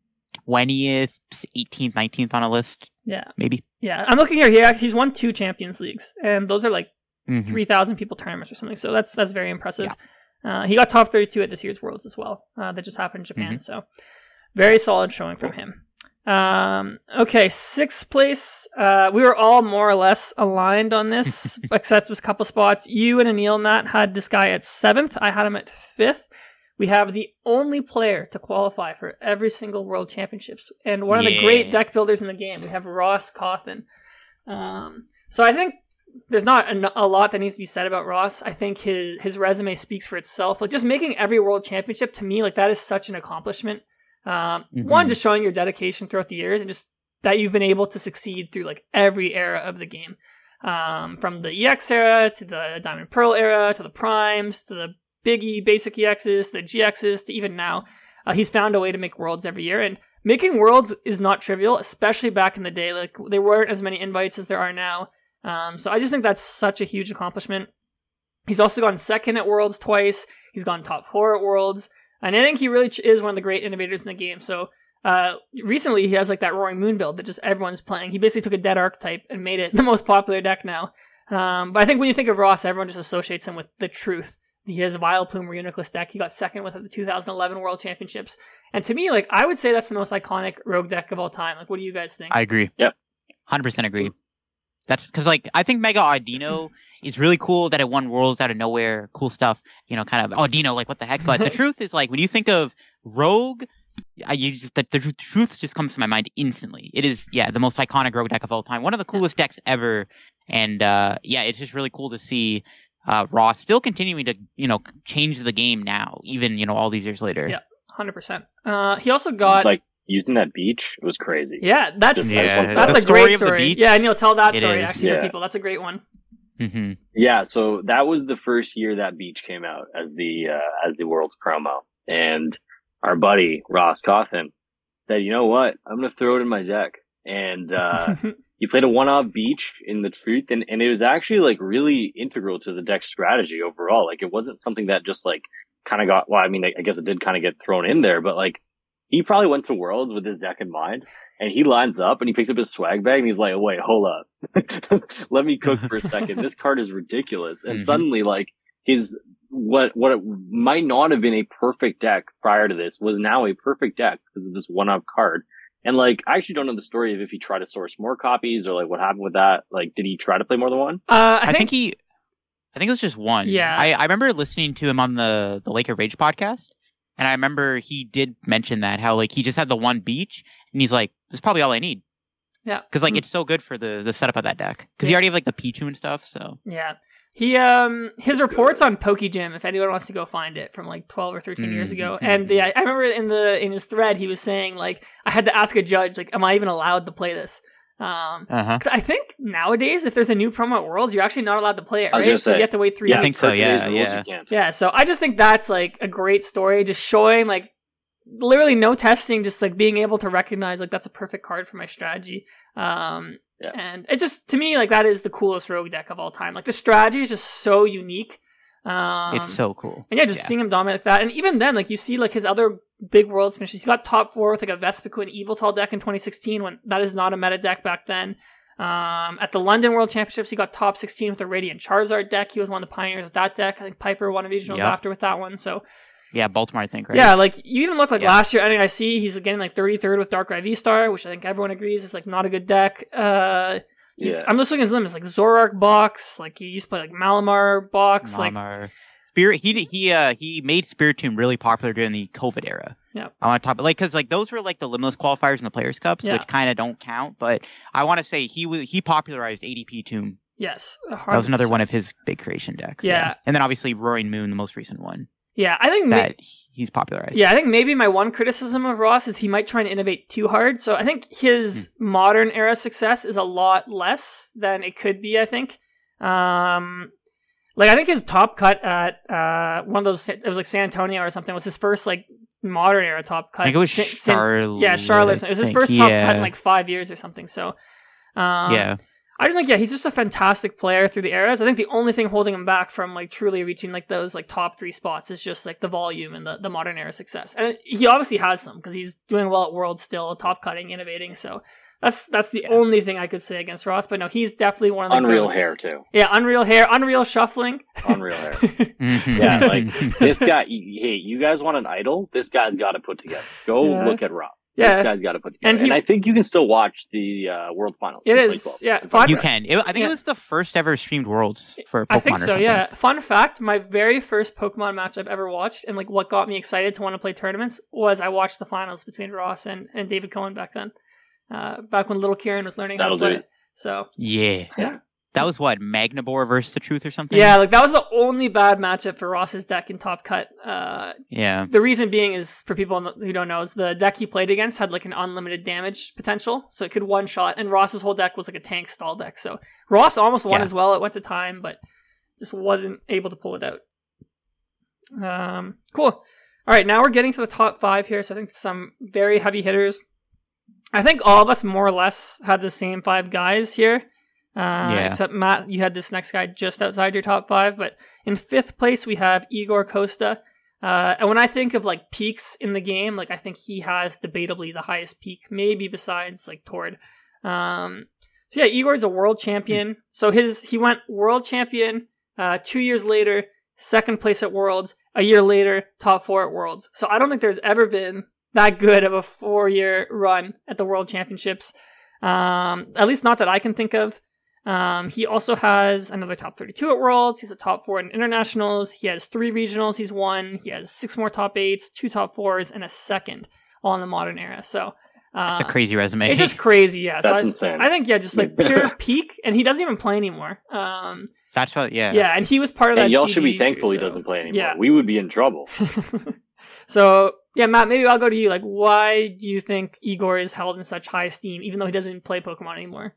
20th, 18th, 19th on a list. Yeah. Maybe. Yeah, I'm looking here. He's won 2 Champions Leagues, and those are like 3,000 people tournaments or something. So that's very impressive. Yeah. He got top 32 at this year's Worlds as well. That just happened in Japan. So very solid showing from him. Okay, 6th place. We were all more or less aligned on this, except with a couple spots. You and Anil, Matt, had this guy at 7th. I had him at 5th. We have the only player to qualify for every single World Championships, and one of the great deck builders in the game. We have Ross Cawthon. So I think there's not a lot that needs to be said about Ross. I think his resume speaks for itself. Like just making every World Championship, to me, like that is such an accomplishment. One, just showing your dedication throughout the years and just that you've been able to succeed through like every era of the game. From the EX era to the Diamond Pearl era to the Primes to the Big E basic EXs, the GXs to even now. He's found a way to make Worlds every year. And making Worlds is not trivial, especially back in the day. Like, there weren't as many invites as there are now. So I just think that's such a huge accomplishment. He's also gone second at Worlds twice. He's gone top 4 at Worlds. And I think he really is one of the great innovators in the game. So recently he has like that Roaring Moon build that just everyone's playing. He basically took a dead archetype and made it the most popular deck now. But I think when you think of Ross, everyone just associates him with the truth. He has a Vileplume Reuniclus deck. He got second with at the 2011 World Championships. And to me, like, I would say that's the most iconic rogue deck of all time. Like, what do you guys think? I agree. Yep. 100% agree. That's because, like, I think Mega Audino is really cool that it won Worlds out of nowhere. Cool stuff. You know, kind of Audino, like, what the heck? But the truth is, like, when you think of Rogue, the truth just comes to my mind instantly. It is, the most iconic Rogue deck of all time. One of the coolest decks ever. And, it's just really cool to see Ross still continuing to, change the game now, even, all these years later. Yeah, 100%. He also got... Like, using that beach, it was crazy. Yeah, that's a great story. Yeah, Neil, tell that story actually for people. That's a great one. Mm-hmm. Yeah, so that was the first year that beach came out as the World's promo, and our buddy Ross Coffin said, "You know what? I'm gonna throw it in my deck." And he played a one-off beach in the truth, and it was actually like really integral to the deck strategy overall. Like, it wasn't something that just like kind of got. Well, I mean, I guess it did kind of get thrown in there, but like, he probably went to Worlds with his deck in mind, and he lines up and he picks up his swag bag and he's like, "Wait, hold up. Let me cook for a second. This card is ridiculous." And suddenly, like, his, what might not have been a perfect deck prior to this was now a perfect deck because of this one-off card. And like, I actually don't know the story of if he tried to source more copies or like what happened with that. Like, did he try to play more than one? I think it was just one. Yeah. I remember listening to him on the Laker Rage podcast. And I remember he did mention that, how, like, he just had the one beach, and he's like, "This is probably all I need." Yeah. Because, like, it's so good for the setup of that deck. Because you already have, like, the Pichu and stuff, so. Yeah. He, his reports on PokeGym, if anyone wants to go find it, from, like, 12 or 13 years ago. And yeah, I remember in his thread, he was saying, like, I had to ask a judge, like, am I even allowed to play this? Because I think nowadays, if there's a new promo at Worlds, you're actually not allowed to play it, right? Because you have to wait 3 years. I think so, yeah. Yeah, so I just think that's like a great story, just showing like literally no testing, just like being able to recognize like that's a perfect card for my strategy. And it just, to me, like that is the coolest rogue deck of all time. Like the strategy is just so unique. It's so cool. And seeing him dominate like that. And even then, like you see like his other big Worlds finishes. He got top 4 with like a Vespiquen Eviltal deck in 2016 when that is not a meta deck back then. At the London World Championships, he got top 16 with a Radiant Charizard deck. He was one of the pioneers with that deck. I think Piper won a regionals after with that one. So yeah, Baltimore, I think, right? Yeah, like you even look like last year. I think I see he's getting like 33rd with Darkrai V-Star, which I think everyone agrees is like not a good deck. I'm just looking at his limits, like Zoroark box, like he used to play like Malamar box, like Spirit. He made Spiritomb really popular during the COVID era. Yeah, I want to talk, like, because like those were like the limitless qualifiers in the Players Cups, which kind of don't count. But I want to say he popularized ADP Tomb. Yes, 100%. That was another one of his big creation decks. Yeah, and then obviously Roaring Moon, the most recent one. Yeah, I think that he's popularized. Yeah, I think maybe my one criticism of Ross is he might try and innovate too hard. So I think his modern era success is a lot less than it could be, I think. Like I think his top cut at one of those, it was like San Antonio or something, was his first like modern era top cut. I think it was Charlotte. Charlotte. It was his first top cut in like 5 years or something. So I just think, he's just a fantastic player through the eras. I think the only thing holding him back from like truly reaching like those like top 3 spots is just like the volume and the modern era success. And he obviously has some because he's doing well at Worlds still, top cutting, innovating. So that's the only thing I could say against Ross. But no, he's definitely one of the Unreal goats. Hair too. Yeah, Unreal Hair, Unreal Shuffling. Unreal Hair. Yeah, like this guy. Hey, you guys want an idol? This guy's got to put together. Go look at Ross. This guy's got to put together. And I think you can still watch the World Finals. It is. Yeah, you can. I think it was the first ever streamed Worlds for Pokemon. I think so. Or something. Yeah. Fun fact: my very first Pokemon match I've ever watched, and like what got me excited to want to play tournaments, was I watched the finals between Ross and David Cohen back then. Back when little Kieran was learning how to play. So yeah. That was what, Magnabor versus the Truth or something? Yeah, like that was the only bad matchup for Ross's deck in Top Cut. The reason being is, for people who don't know, is the deck he played against had like an unlimited damage potential, so it could one shot, and Ross's whole deck was like a tank stall deck. So Ross almost won as well at the time, but just wasn't able to pull it out. Cool. All right, now we're getting to the top 5 here. So I think some very heavy hitters. I think all of us more or less had the same 5 guys here. Except Matt, you had this next guy just outside your top 5. But in 5th place, we have Igor Costa. And when I think of like peaks in the game, like I think he has debatably the highest peak, maybe besides like Tord. So yeah, Igor's a world champion. So he went world champion 2 years later, 2nd place at Worlds, a year later, top 4 at Worlds. So I don't think there's ever been that good of a 4-year run at the World Championships. At least not that I can think of. He also has another top 32 at Worlds. He's a top 4 in internationals. He has 3 regionals he's won. He has 6 more top 8s, 2 top 4s, and a 2nd all in the modern era. So it's a crazy resume. It's just crazy, yeah. That's insane. I think, just like pure peak, and he doesn't even play anymore. That's what, yeah. Yeah, and he was part of that. Y'all should be thankful he doesn't play anymore. Yeah. We would be in trouble. So, yeah, Matt, maybe I'll go to you. Like, why do you think Igor is held in such high esteem, even though he doesn't play Pokemon anymore?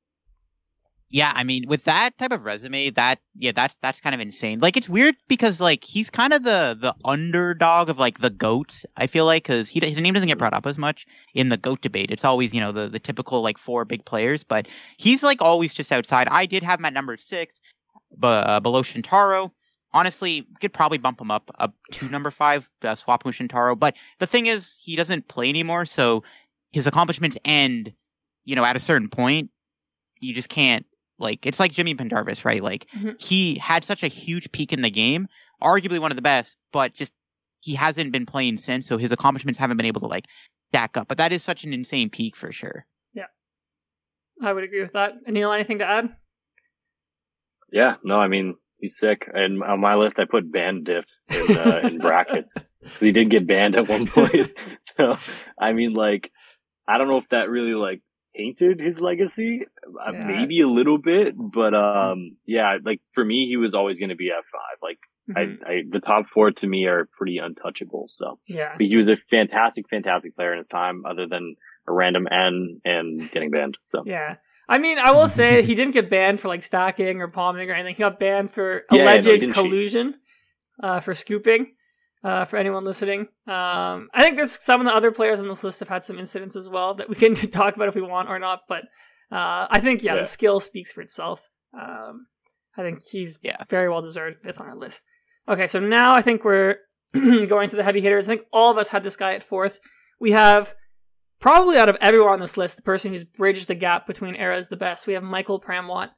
Yeah, I mean, with that type of resume, that's kind of insane. Like, it's weird because like he's kind of the underdog of like the GOATs. I feel like because his name doesn't get brought up as much in the GOAT debate. It's always the typical like 4 big players, but he's like always just outside. I did have him at number 6, below Shintaro. Honestly, could probably bump him up to number 5, swap with Shintaro. But the thing is, he doesn't play anymore, so his accomplishments end. At a certain point, you just can't. Like, it's like Jimmy Pendarvis, right? Like, he had such a huge peak in the game, arguably one of the best, but just he hasn't been playing since, so his accomplishments haven't been able to, like, stack up. But that is such an insane peak for sure. Yeah. I would agree with that. Anil, anything to add? Yeah, no, I mean, he's sick. And on my list, I put banned diff in brackets. He did get banned at one point. So, I mean, like, I don't know if that really, like, tainted his legacy, maybe a little bit, but yeah, like for me, he was always going to be at 5. Like the top 4 to me are pretty untouchable. So yeah, but he was a fantastic player in his time, other than a random N and getting banned. So yeah, I mean, I will say he didn't get banned for like stacking or palming or anything. He got banned for alleged collusion, for scooping. For anyone listening, I think there's some of the other players on this list have had some incidents as well that we can talk about if we want or not. But I think the skill speaks for itself. I think he's very well deserved 5th on our list. Okay, so now I think we're going to the heavy hitters. I think all of us had this guy at 4th. We have probably out of everyone on this list, the person who's bridged the gap between eras the best. We have Michael Pramwatt.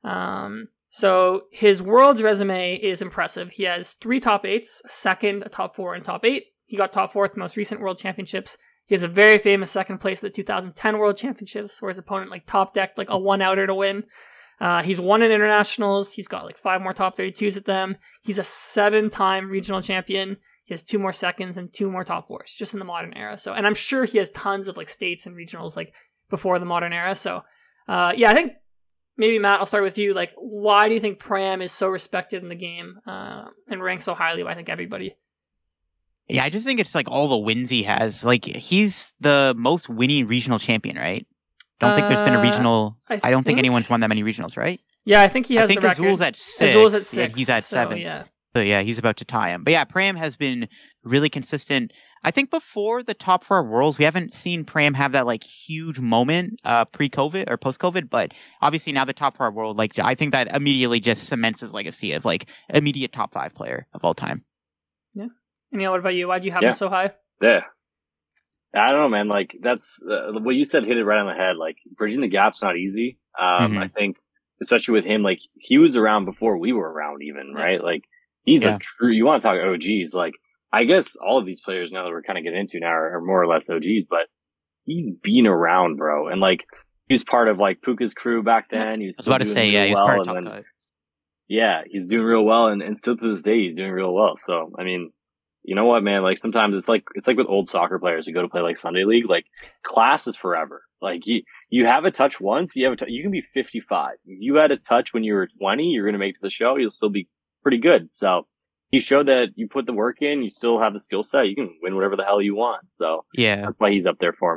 So his Worlds resume is impressive. He has 3 top 8s, a 2nd, a top 4, and top 8. He got top 4 at the most recent World Championships. He has a very famous 2nd place at the 2010 World Championships, where his opponent like top decked like a 1-outer to win. He's won in internationals. He's got like 5 more top 32s at them. He's a 7-time regional champion. He has 2 more 2nds and 2 more top 4s just in the modern era. So, and I'm sure he has tons of like states and regionals like before the modern era. So, yeah, I think. Maybe, Matt, I'll start with you. Like, why do you think Pram is so respected in the game and ranked so highly by, I think, everybody? Yeah, I just think it's, like, all the wins he has. Like, he's the most winning regional champion, right? Don't think there's been a regional... I don't think anyone's won that many regionals, right? Yeah, I think he has the record. Azul's at 6. Azul's at 6. Yeah, he's at 7. Yeah. So, yeah, he's about to tie him. But, yeah, Pram has been really consistent. I think before the top 4 Worlds, we haven't seen Pram have that, like, huge moment pre-COVID or post-COVID. But obviously now the top 4 World, like, I think that immediately just cements his legacy of, like, immediate top 5 player of all time. Yeah. And what about you? Why do you have him so high? Yeah. I don't know, man. Like, that's what you said, hit it right on the head. Like, bridging the gap's not easy. I think, especially with him, like, he was around before we were around even, right? Like, he's a true, you want to talk OGs, like, I guess all of these players now that we're kind of getting into now are more or less OGs, but he's been around, bro. And like, he was part of like Puka's crew back then. He was about to say, yeah, he was part of Top Cut. Yeah, he's doing real well, and still to this day, he's doing real well. So, I mean, you know what, man? Like, sometimes it's like with old soccer players who go to play like Sunday League. Like, class is forever. Like, you have a touch once, you can be 55. If you had a touch when you were 20, you're going to make it to the show, you'll still be pretty good. So, he showed that you put the work in, you still have the skill set, you can win whatever the hell you want. So, yeah, that's why he's up there for me.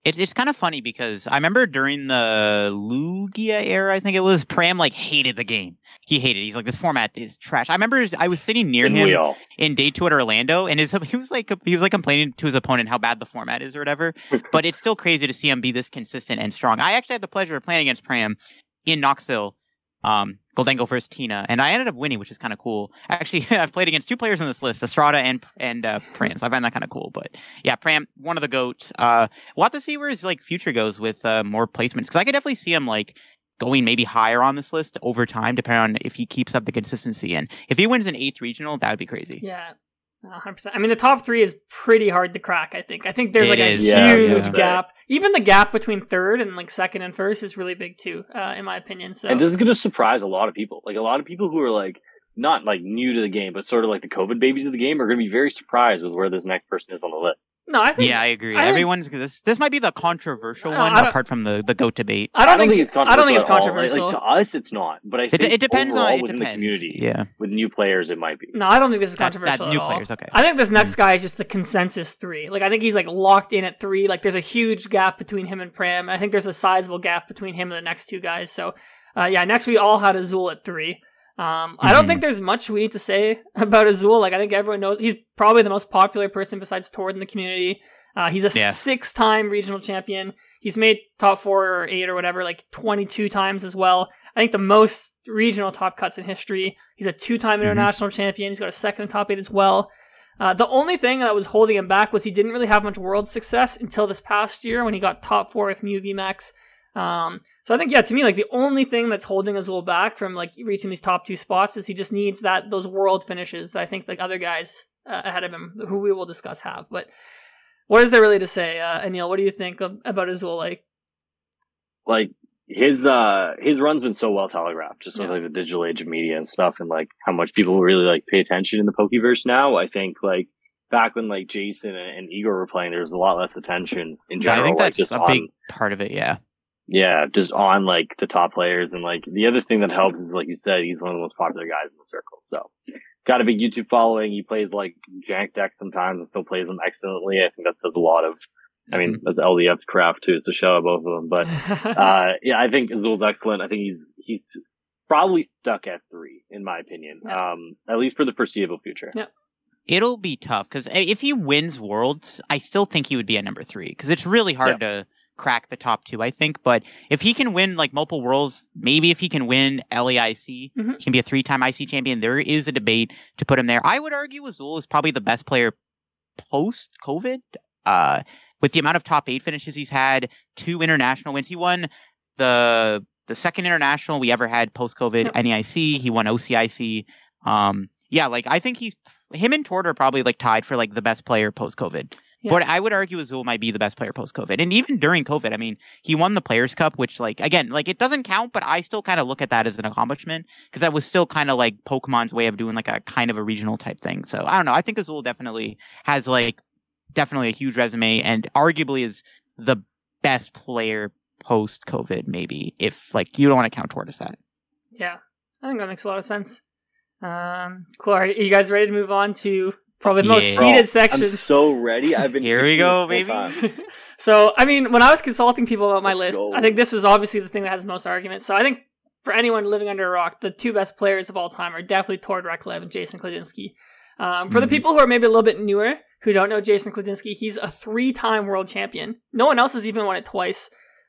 It's kind of funny because I remember during the Lugia era, I think it was, Pram like hated the game. He hated it. He's like, this format is trash. I remember I was sitting near him in Day 2 at Orlando, and he was like complaining to his opponent how bad the format is or whatever. But it's still crazy to see him be this consistent and strong. I actually had the pleasure of playing against Pram in Knoxville. Goldango versus Tina, and I ended up winning, which is kind of cool. Actually, I've played against 2 players on this list, Estrada and Pram, so I find that kind of cool. But yeah, Pram, one of the GOATs. We'll have to see where his like future goes with more placements, because I could definitely see him like going maybe higher on this list over time, depending on if he keeps up the consistency. And if he wins an 8th regional, that would be crazy. Yeah. 100%. I mean, the top 3 is pretty hard to crack, I think. I think there's a huge gap. Even the gap between 3rd and like 2nd and 1st is really big too, in my opinion. So, and this is going to surprise a lot of people. Like a lot of people who are like not like new to the game, but sort of like the COVID babies of the game are going to be very surprised with where this next person is on the list. No, I think. Yeah, I agree. Everyone's this might be the controversial one apart from the GOAT debate. I don't think it's controversial. I don't think it's controversial. Like, to us, it's not. But I think it depends on within the community. Yeah, with new players, it might be. No, I don't think this is controversial at all. Players, okay. I think this next guy is just the consensus 3. Like I think he's like locked in at 3. Like there's a huge gap between him and Pram. I think there's a sizable gap between him and the next 2 guys. So yeah, next we all had Azul at 3. I don't think there's much we need to say about Azul. Like I think everyone knows he's probably the most popular person besides Tord in the community. He's a 6-time regional champion. He's made top 4 or 8 or whatever, like 22 times as well. I think the most regional top cuts in history. He's a 2-time international champion. He's got a 2nd top 8 as well. The only thing that was holding him back was he didn't really have much world success until this past year when he got top 4 with Mew VMAX. So I think, to me, like the only thing that's holding Azul back from like reaching these top 2 spots is he just needs those world finishes that I think like other guys ahead of him, who we will discuss, have. But what is there really to say, Anil? What do you think about Azul? Like his run's been so well telegraphed, just with like the digital age of media and stuff, and like how much people really like pay attention in the Pokeverse now. I think like back when like Jason and Igor were playing, there was a lot less attention in general. I think that's like, just a big part of it. Yeah, just on like the top players, and like the other thing that helps is, like you said, he's one of the most popular guys in the circle. So got a big YouTube following. He plays like jank deck sometimes and still plays them excellently. I think that says a lot of, I mean, that's LDF's craft too. It's a show of both of them. But yeah, I think Azul's excellent. I think he's probably stuck at 3 in my opinion, at least for the foreseeable future. Yeah. It'll be tough because if he wins Worlds, I still think he would be at number 3 because it's really hard to crack the top 2, I think. But if he can win like multiple Worlds, maybe if he can win LAIC, he can be a 3-time IC champion. There is a debate to put him there. I would argue Azul is probably the best player post-COVID. With the amount of top 8 finishes he's had, 2 international wins. He won the 2nd international we ever had post-COVID NEIC. He won OCIC. Like I think him and Tord are probably like tied for like the best player post-COVID. Yeah. But I would argue Azul might be the best player post-COVID. And even during COVID, I mean, he won the Players' Cup, which, like, again, like, it doesn't count, but I still kind of look at that as an accomplishment because that was still kind of like Pokemon's way of doing like a kind of a regional type thing. So I don't know. I think Azul definitely has like definitely a huge resume and arguably is the best player post-COVID, maybe, if like you don't want to count Tord as that. Yeah, I think that makes a lot of sense. Cool. Are you guys ready to move on to probably the most heated section? I'm so ready. I've been here. We go, baby. So, I mean, when I was consulting people about my list, I think this was obviously the thing that has the most arguments. So, I think for anyone living under a rock, the 2 best players of all time are definitely Tord Reklev and Jason Kludzinski. For the people who are maybe a little bit newer, who don't know Jason Kludzinski, he's a 3-time world champion. No one else has even won it twice.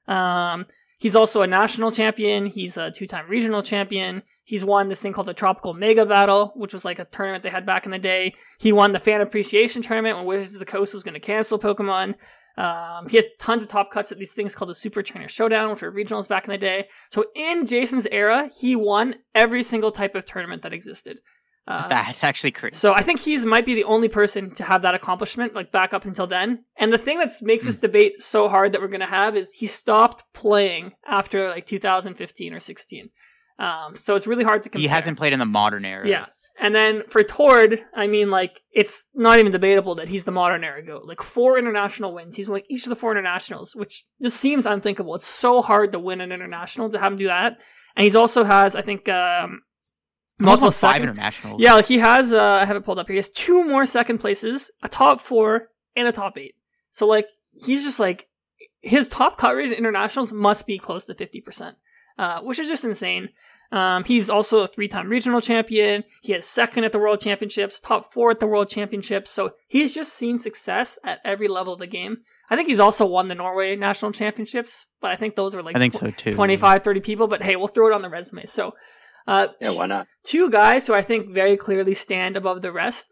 He's also a national champion. He's a 2-time regional champion. He's won this thing called the Tropical Mega Battle, which was like a tournament they had back in the day. He won the Fan Appreciation Tournament when Wizards of the Coast was going to cancel Pokemon. He has tons of top cuts at these things called the Super Trainer Showdown, which were regionals back in the day. So in Jason's era, he won every single type of tournament that existed. That's actually crazy. So I think might be the only person to have that accomplishment, like back up until then. And the thing that makes this debate so hard that we're going to have is he stopped playing after like 2015 or 16. So it's really hard to compare. He hasn't played in the modern era. Yeah. And then for Tord, I mean, like, it's not even debatable that he's the modern era GOAT. Like, 4 international wins. He's won each of the 4 internationals, which just seems unthinkable. It's so hard to win an international, to have him do that. And he's also has, I think, multiple 5 internationals. Yeah, like he has, I have it pulled up here. He has 2 more second places, a top 4, and a top 8. So, like, he's just like, his top cut rate in internationals must be close to 50%, which is just insane. He's also a 3-time regional champion. He is second at the World Championships, top 4 at the World Championships. So he's just seen success at every level of the game. I think he's also won the Norway National Championships, but I think those were like I think so too. 25, 30 people. But hey, we'll throw it on the resume. So yeah, why not? 2 guys who I think very clearly stand above the rest.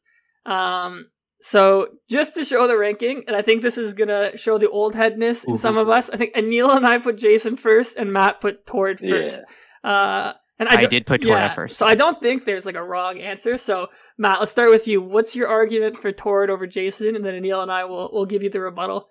So just to show the ranking, and I think this is going to show the old headness in some of us, I think Anil and I put Jason first and Matt put Tord first. Yeah. And I did put Tord at first. So I don't think there's like a wrong answer. So Matt, let's start with you. What's your argument for Tord over Jason? And then Anil and I will give you the rebuttal.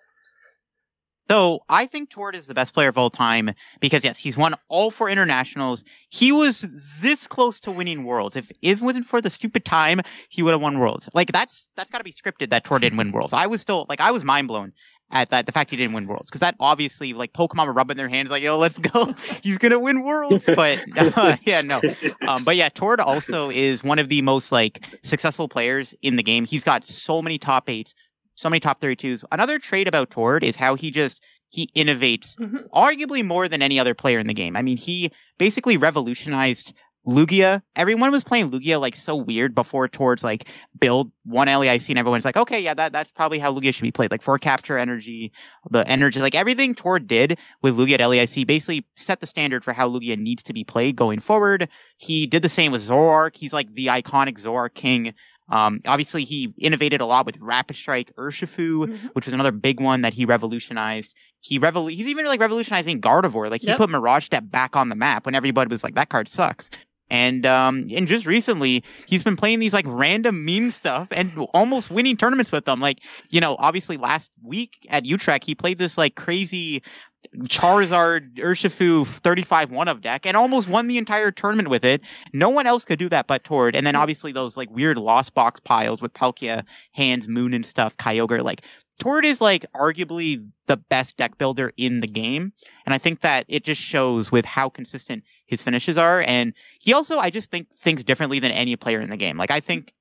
So I think Tord is the best player of all time because, yes, he's won all 4 internationals. He was this close to winning Worlds. If it wasn't for the stupid time, he would have won Worlds. Like, that's got to be scripted that Tord didn't win Worlds. I was mind blown at that, the fact he didn't win Worlds. Because that obviously, like, Pokemon were rubbing their hands like, yo, let's go. He's going to win Worlds. But, yeah, no. But, yeah, Tord also is one of the most, like, successful players in the game. He's got so many top 8s. So many top 32s. Another trait about Tord is how he innovates arguably more than any other player in the game. I mean, he basically revolutionized Lugia. Everyone was playing Lugia like so weird before Tord's like build one LEIC and everyone's like, okay, yeah, that's probably how Lugia should be played. Like 4 capture energy, the energy, like everything Tord did with Lugia at LEIC basically set the standard for how Lugia needs to be played going forward. He did the same with Zoroark. He's like the iconic Zoroark king. Obviously, he innovated a lot with Rapid Strike Urshifu, which was another big one that he revolutionized. He's even like revolutionizing Gardevoir. Like he put Mirage Step back on the map when everybody was like, that card sucks. And just recently, he's been playing these like random meme stuff and almost winning tournaments with them. Like, you know, obviously last week at Utrecht, he played this like crazy Charizard Urshifu 35-1 of deck and almost won the entire tournament with it. No one else could do that but Tord. And then obviously those like weird Lost Box piles with Palkia, Hands, Moon and stuff, Kyogre. Like Tord is like arguably the best deck builder in the game. And I think that it just shows with how consistent his finishes are. And he also, I just think, thinks differently than any player in the game. Like I think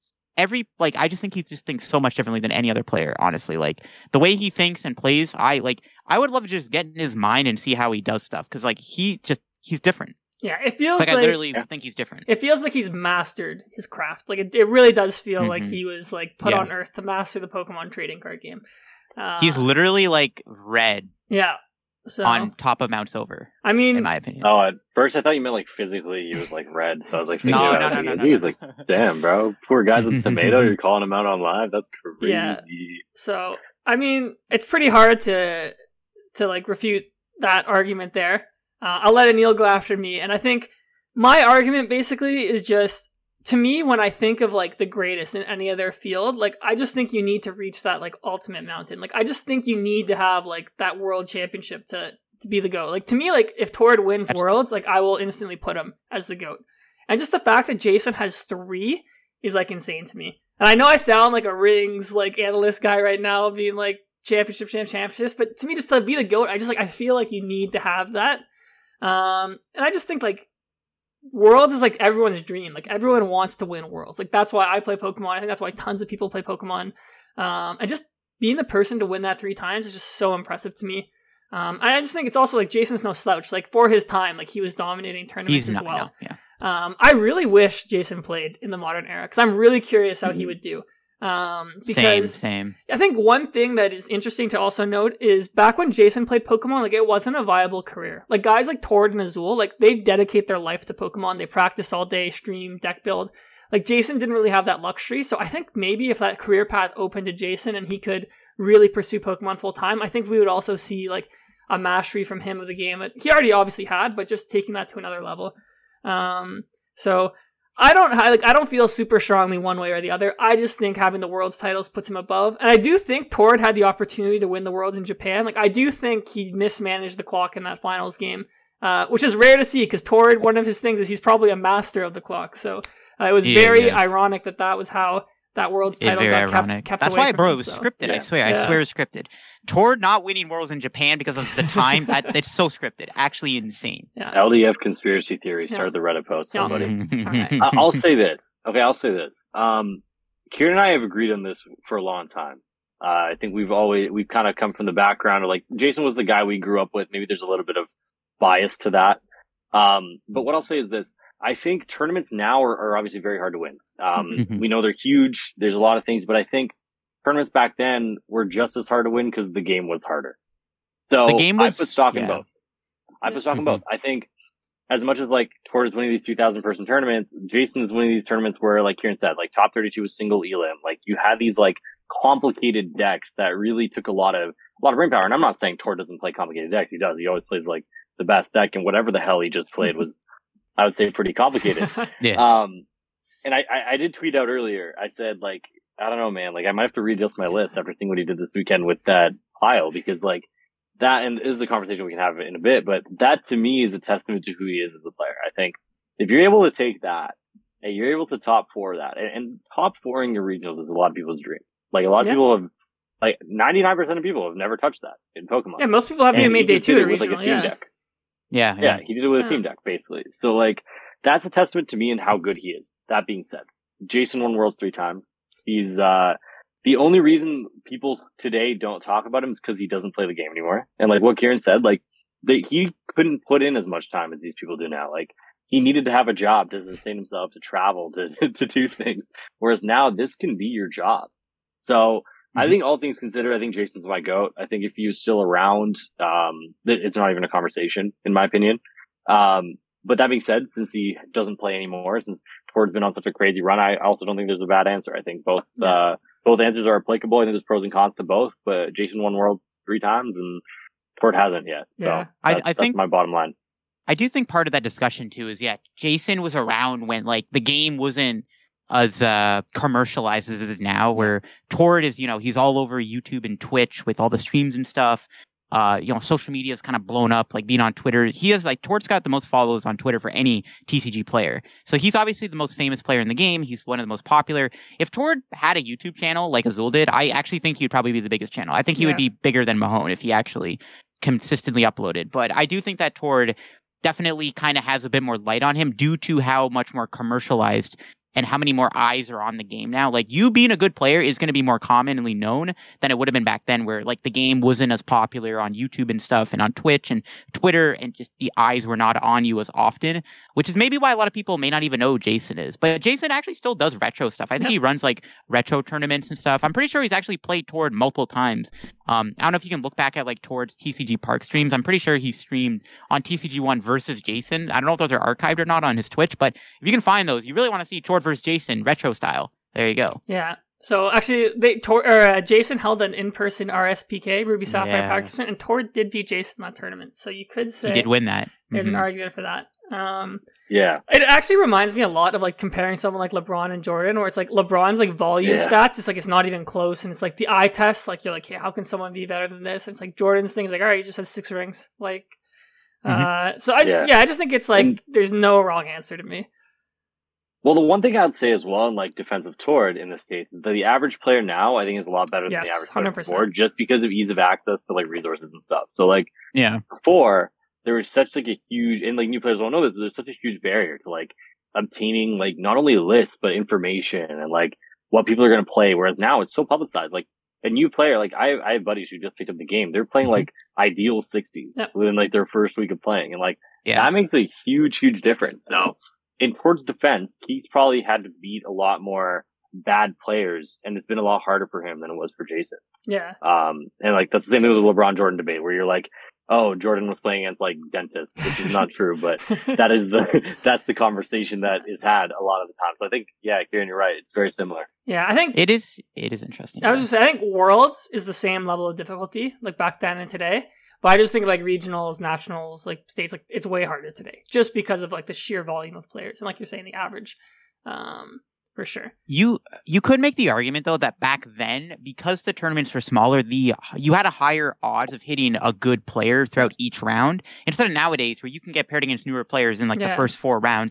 I just think he just thinks so much differently than any other player, honestly. Like the way he thinks and plays, I would love to just get in his mind and see how he does stuff. Cause like he's different. Yeah, it feels like I literally think he's different. It feels like he's mastered his craft. Like it really does feel like he was like put on Earth to master the Pokemon trading card game. He's literally like red. Yeah. So, on top of Mount Silver. I mean, in my opinion. Oh, at first I thought you meant like physically he was like red. So I was like, no. Like, damn, bro, poor guys with tomato. You're calling him out on live. That's crazy. Yeah. So I mean, it's pretty hard to like refute that argument there. I'll let Anil go after me, and I think my argument basically is just, to me, when I think of like the greatest in any other field, like I just think you need to reach that like ultimate mountain. Like I just think you need to have like that world championship to be the GOAT. Like to me, like if Tord wins Worlds, like I will instantly put him as the GOAT. And just the fact that Jason has 3 is like insane to me. And I know I sound like a rings like analyst guy right now, being like championships, but to me, just to be the GOAT, I feel like you need to have that. And I just think like Worlds is like everyone's dream. Like everyone wants to win Worlds. Like that's why I play Pokemon. I think that's why tons of people play Pokemon. And just being the person to win that 3 times is just so impressive to me. And I just think it's also like Jason's no slouch. Like for his time, like he was dominating tournaments as well. No, yeah. I really wish Jason played in the modern era because I'm really curious how he would do. Because same. I think one thing that is interesting to also note is back when Jason played Pokemon, like it wasn't a viable career. Like guys like Tord and Azul, like they dedicate their life to Pokemon. They practice all day, stream, deck build. Like Jason didn't really have that luxury. So I think maybe if that career path opened to Jason and he could really pursue Pokemon full time, I think we would also see like a mastery from him of the game that he already obviously had, but just taking that to another level. So I don't feel super strongly one way or the other. I just think having the Worlds titles puts him above. And I do think Tord had the opportunity to win the Worlds in Japan. Like I do think he mismanaged the clock in that finals game, which is rare to see because Tord, one of his things is he's probably a master of the clock. So it was very ironic that was how that Worlds title got kept That's away why, from bro, him, it was so. scripted. Yeah. I swear it was scripted. Tord not winning Worlds in Japan because of the time, that's so scripted. Actually insane. Yeah. LDF conspiracy theory started the Reddit post, somebody. Right. I'll say this. Okay, I'll say this. Kieran and I have agreed on this for a long time. I think we've kind of come from the background of like Jason was the guy we grew up with. Maybe there's a little bit of bias to that. But what I'll say is this. I think tournaments now are obviously very hard to win. We know they're huge. There's a lot of things, but I think tournaments back then were just as hard to win because the game was harder. So the game was, I put stock in both. I put stock in both. I think as much as like Tord is winning these 2,000 person tournaments, Jason is winning these tournaments where, like Kieran said, like top 32 was single elim. Like you had these like complicated decks that really took a lot of brain power. And I'm not saying Tord doesn't play complicated decks. He does. He always plays like the best deck, and whatever the hell he just played was, I would say, pretty complicated. Yeah. And I did tweet out earlier. I said, like, I don't know, man. Like, I might have to readjust my list after seeing what he did this weekend with that pile, because like that, and this is the conversation we can have in a bit, but that to me is a testament to who he is as a player. I think if you're able to take that and you're able to top four that, and top fouring your regionals is a lot of people's dream. Like a lot of people have, like 99% of people have never touched that in Pokemon. Yeah, most people haven't even made day 2 of the regional. Like a team deck. Yeah, he did it with a team deck, basically. So, like, that's a testament to me and how good he is. That being said, Jason won Worlds 3 times. He's, the only reason people today don't talk about him is because he doesn't play the game anymore. And like what Kieran said, like, he couldn't put in as much time as these people do now. Like, he needed to have a job to sustain himself, to travel, to do things. Whereas now, this can be your job. So, I think all things considered, I think Jason's my GOAT. I think if he was still around, it's not even a conversation, in my opinion. But that being said, since he doesn't play anymore, since Tord's been on such a crazy run, I also don't think there's a bad answer. I think both answers are applicable. I think there's pros and cons to both, but Jason won Worlds 3 times and Tord hasn't yet. So I think that's my bottom line. I do think part of that discussion too is, Jason was around when like the game wasn't as commercialized as it is now, where Tord is, he's all over YouTube and Twitch with all the streams and stuff. Social media is kind of blown up, like being on Twitter. He has Tord's got the most followers on Twitter for any TCG player. So he's obviously the most famous player in the game. He's one of the most popular. If Tord had a YouTube channel like Azul did, I actually think he would probably be the biggest channel. I think he would be bigger than Mahone if he actually consistently uploaded. But I do think that Tord definitely kind of has a bit more light on him due to how much more commercialized and how many more eyes are on the game now. Like, you being a good player is going to be more commonly known than it would have been back then, where like the game wasn't as popular on YouTube and stuff and on Twitch and Twitter, and just the eyes were not on you as often, which is maybe why a lot of people may not even know who Jason is. But Jason actually still does retro stuff. I think he runs like retro tournaments and stuff. I'm pretty sure he's actually played Tord multiple times. I don't know if you can look back at like Tord's TCG Park streams. I'm pretty sure he streamed on TCG1 versus Jason. I don't know if those are archived or not on his Twitch, but if you can find those, you really want to see Tord versus Jason retro style. There you go. Yeah. So actually, Jason held an in-person RSPK, Ruby Sapphire Park, and Tord did beat Jason in that tournament. So you could say he did win that. There's an argument for that. It actually reminds me a lot of like comparing someone like LeBron and Jordan, where it's like LeBron's like volume stats, it's like it's not even close, and it's like the eye test, like you're like, hey, how can someone be better than this? And it's like Jordan's things like, all right, he just has 6 rings, like. So I just think it's like there's no wrong answer to me. Well, the one thing I'd say as well in like defense of Tord in this case is that the average player now I think is a lot better than the average player before, just because of ease of access to like resources and stuff. So like before, there was such like a huge, and like new players don't know this, there's such a huge barrier to like obtaining like not only lists but information and like what people are going to play. Whereas now it's so publicized. Like a new player, like I have buddies who just picked up the game. They're playing like ideal 60s within like their first week of playing, and like that makes a huge difference. So in Tord's defense, he's probably had to beat a lot more bad players, and it's been a lot harder for him than it was for Jason. Yeah. And like that's the same thing with the LeBron Jordan debate, where you're like, oh, Jordan was playing against like dentists, which is not true, but that's the conversation that is had a lot of the time. So I think, Kieran, you're right. It's very similar. Yeah, I think it is interesting. I was just saying, I think Worlds is the same level of difficulty, like back then and today. But I just think like regionals, nationals, like states, like it's way harder today, just because of like the sheer volume of players and like you're saying, the average. For sure. You could make the argument though that back then, because the tournaments were smaller, you had a higher odds of hitting a good player throughout each round, instead of nowadays where you can get paired against newer players in like the first 4 rounds and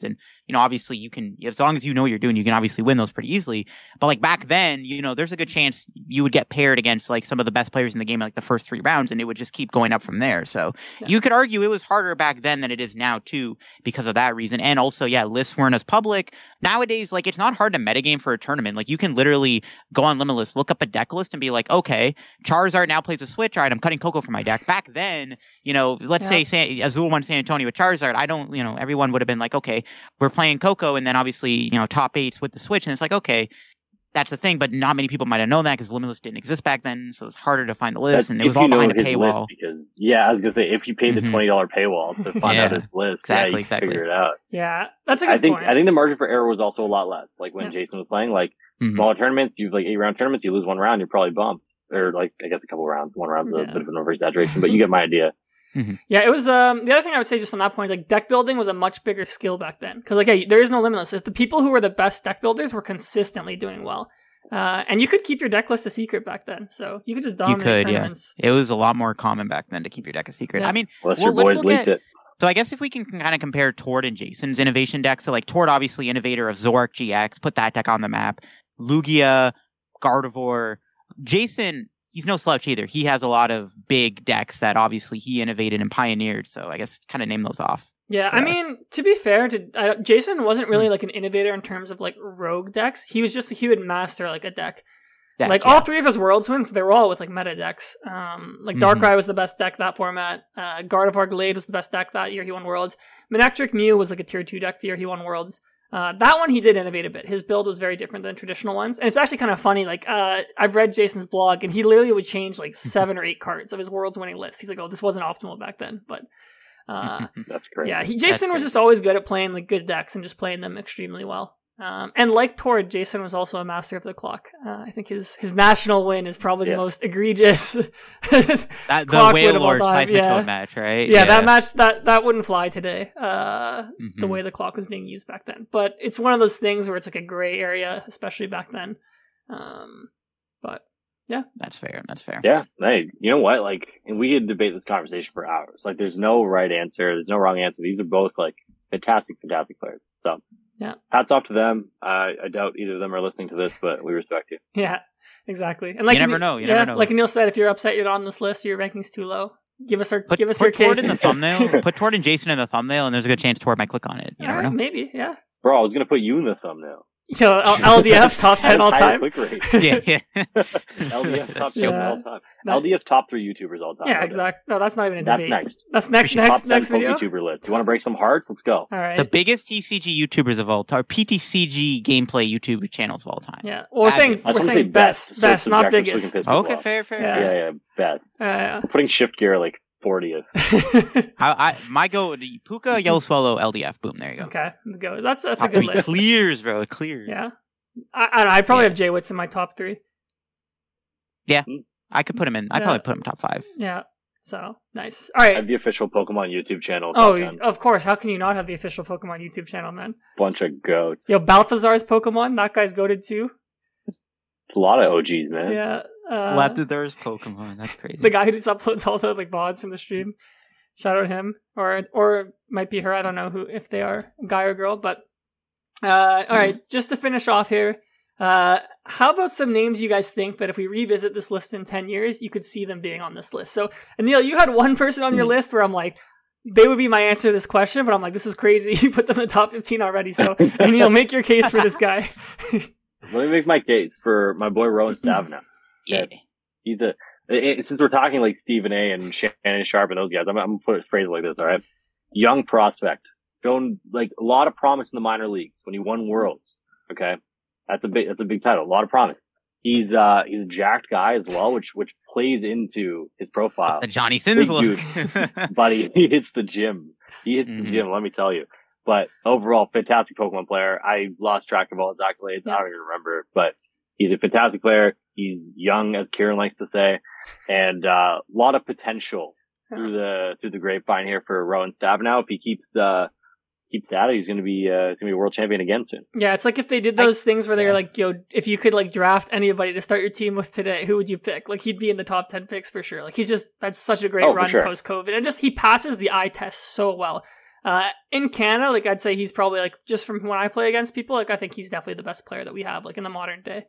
obviously you can, as long as you know what you're doing, you can obviously win those pretty easily. But like back then, there's a good chance you would get paired against like some of the best players in the game, like the first 3 rounds, and it would just keep going up from there. So you could argue it was harder back then than it is now too, because of that reason. And also, lists weren't as public. Nowadays, like, it's not hard to metagame for a tournament. Like, you can literally go on Limitless, look up a deck list, and be like, okay, Charizard now plays a switch. All right, I'm cutting Coco for my deck. Back then, let's say Azul won San Antonio with Charizard. Everyone would have been like, okay, we're playing Coco, and then obviously, top 8s with the switch, and it's like, okay, that's the thing, but not many people might have known that because Limitless didn't exist back then, so it's harder to find the list, and it was all behind a paywall. Because, I was going to say, if you pay the $20 paywall to find out his list, exactly. figure it out. Yeah, that's a good point. I think the margin for error was also a lot less. Like when Jason was playing, like smaller tournaments, you have like 8-round tournaments, you lose 1 round, you're probably bumped. Or like, I guess a couple rounds. 1 round's a bit of an over-exaggeration, but you get my idea. Yeah, it was the other thing I would say just on that point, like deck building was a much bigger skill back then because there is no Limitless. If the people who were the best deck builders were consistently doing well, and you could keep your deck list a secret back then, so you could just dominate tournaments. It was a lot more common back then to keep your deck a secret. I mean, unless your boys leaked it. So I guess if we can kind of compare Tord and Jason's innovation deck, so like Tord, obviously innovator of Zoroark GX, put that deck on the map. Lugia, Gardevoir, Jason. He's no slouch either. He has a lot of big decks that obviously he innovated and pioneered. So I guess kind of name those off. Yeah, I mean, to be fair, Jason wasn't really like an innovator in terms of like rogue decks. He would master like a deck. All 3 of his Worlds wins, they were all with like meta decks. Darkrai was the best deck that format. Gardevoir Glade was the best deck that year. He won Worlds. Manectric Mew was like a tier 2 deck the year he won Worlds. That one he did innovate a bit. His build was very different than traditional ones. And it's actually kind of funny. Like, I've read Jason's blog and he literally would change like 7 or 8 cards of his Worlds winning list. He's like, oh, this wasn't optimal back then. But that's great. Yeah, Jason was just always good at playing like good decks and just playing them extremely well. And like Tord, Jason was also a master of the clock. I think his national win is probably the most egregious the Whale Lord Seismitoad match, right? Yeah, that match that wouldn't fly today. The way the clock was being used back then, but it's one of those things where it's like a gray area, especially back then. But yeah, that's fair. Yeah, hey, you know what? Like, and we could debate this conversation for hours. Like, there's no right answer. There's no wrong answer. These are both like fantastic players. So. Yeah. Hats off to them. I doubt either of them are listening to this, but we respect you. Yeah, exactly. And like you never know. You never know. Like Neil said, if you're upset you're not on this list, your ranking's too low. Give us your put case. Tord in the thumbnail. Put Tord and Jason in the thumbnail, and there's a good chance Tord might click on it. You never know. Maybe, yeah. Bro, I was gonna put you in the thumbnail. LDF top 10 all time. Click rate. yeah. LDF top 10 all time. LDF top 3 YouTubers all time. Yeah, exactly. No, that's not even a debate. That's next. Next video. YouTuber list. You want to break some hearts? Let's go. All right. The biggest TCG YouTubers of all time, PTCG gameplay YouTube channels of all time. Yeah. Well, we're saying best, not biggest. Okay, fair. Yeah, best. We're putting Shift Gear like 40th. My go Puka, Yellow Swallow, LDF. Boom, there you go. Okay, go. That's a good list. Clears, bro. It clears. Yeah. I probably have J-Wits in my top 3. Yeah. I could put him in. I'd probably put him top 5. Yeah. So, nice. All right. I have the official Pokemon YouTube channel. Oh, of course. How can you not have the official Pokemon YouTube channel, man? Bunch of goats. Yo, Balthazar's Pokemon. That guy's goated too. It's a lot of OGs, man. Yeah. Lapidor's Pokemon. That's crazy. The guy who just uploads all the like VODs from the stream. Shout out him. Or might be her. I don't know if they are a guy or girl. But all right. Just to finish off here. How about some names you guys think that if we revisit this list in 10 years, you could see them being on this list? So, Anil, you had one person on your list where I'm like, they would be my answer to this question, but I'm like, this is crazy. You put them in the top 15 already. So, Anil, make your case for this guy. Let me make my case for my boy Rowan Stavna. Yeah. He's since we're talking like Stephen A and Shannon Sharp and those guys, I'm going to put a phrase like this, all right? Young prospect. Shown like a lot of promise in the minor leagues when he won Worlds. Okay. That's a big title. A lot of promise. He's a jacked guy as well, which plays into his profile. The Johnny Sins look. Buddy, he hits the gym. The gym, let me tell you. But overall, fantastic Pokemon player. I lost track of all his accolades. I don't even remember. But he's a fantastic player. He's young, as Kieran likes to say, and a lot of potential through the grapevine here for Rowan Stabenow. If he keeps at it, he's going to be a world champion again soon. Yeah, it's like if they did those things where they're like, yo, if you could like draft anybody to start your team with today, who would you pick? Like he'd be in the top 10 picks for sure. Like he's just that's such a great run post COVID, and just he passes the eye test so well. In Canada, like I'd say he's probably like just from when I play against people, like I think he's definitely the best player that we have like in the modern day.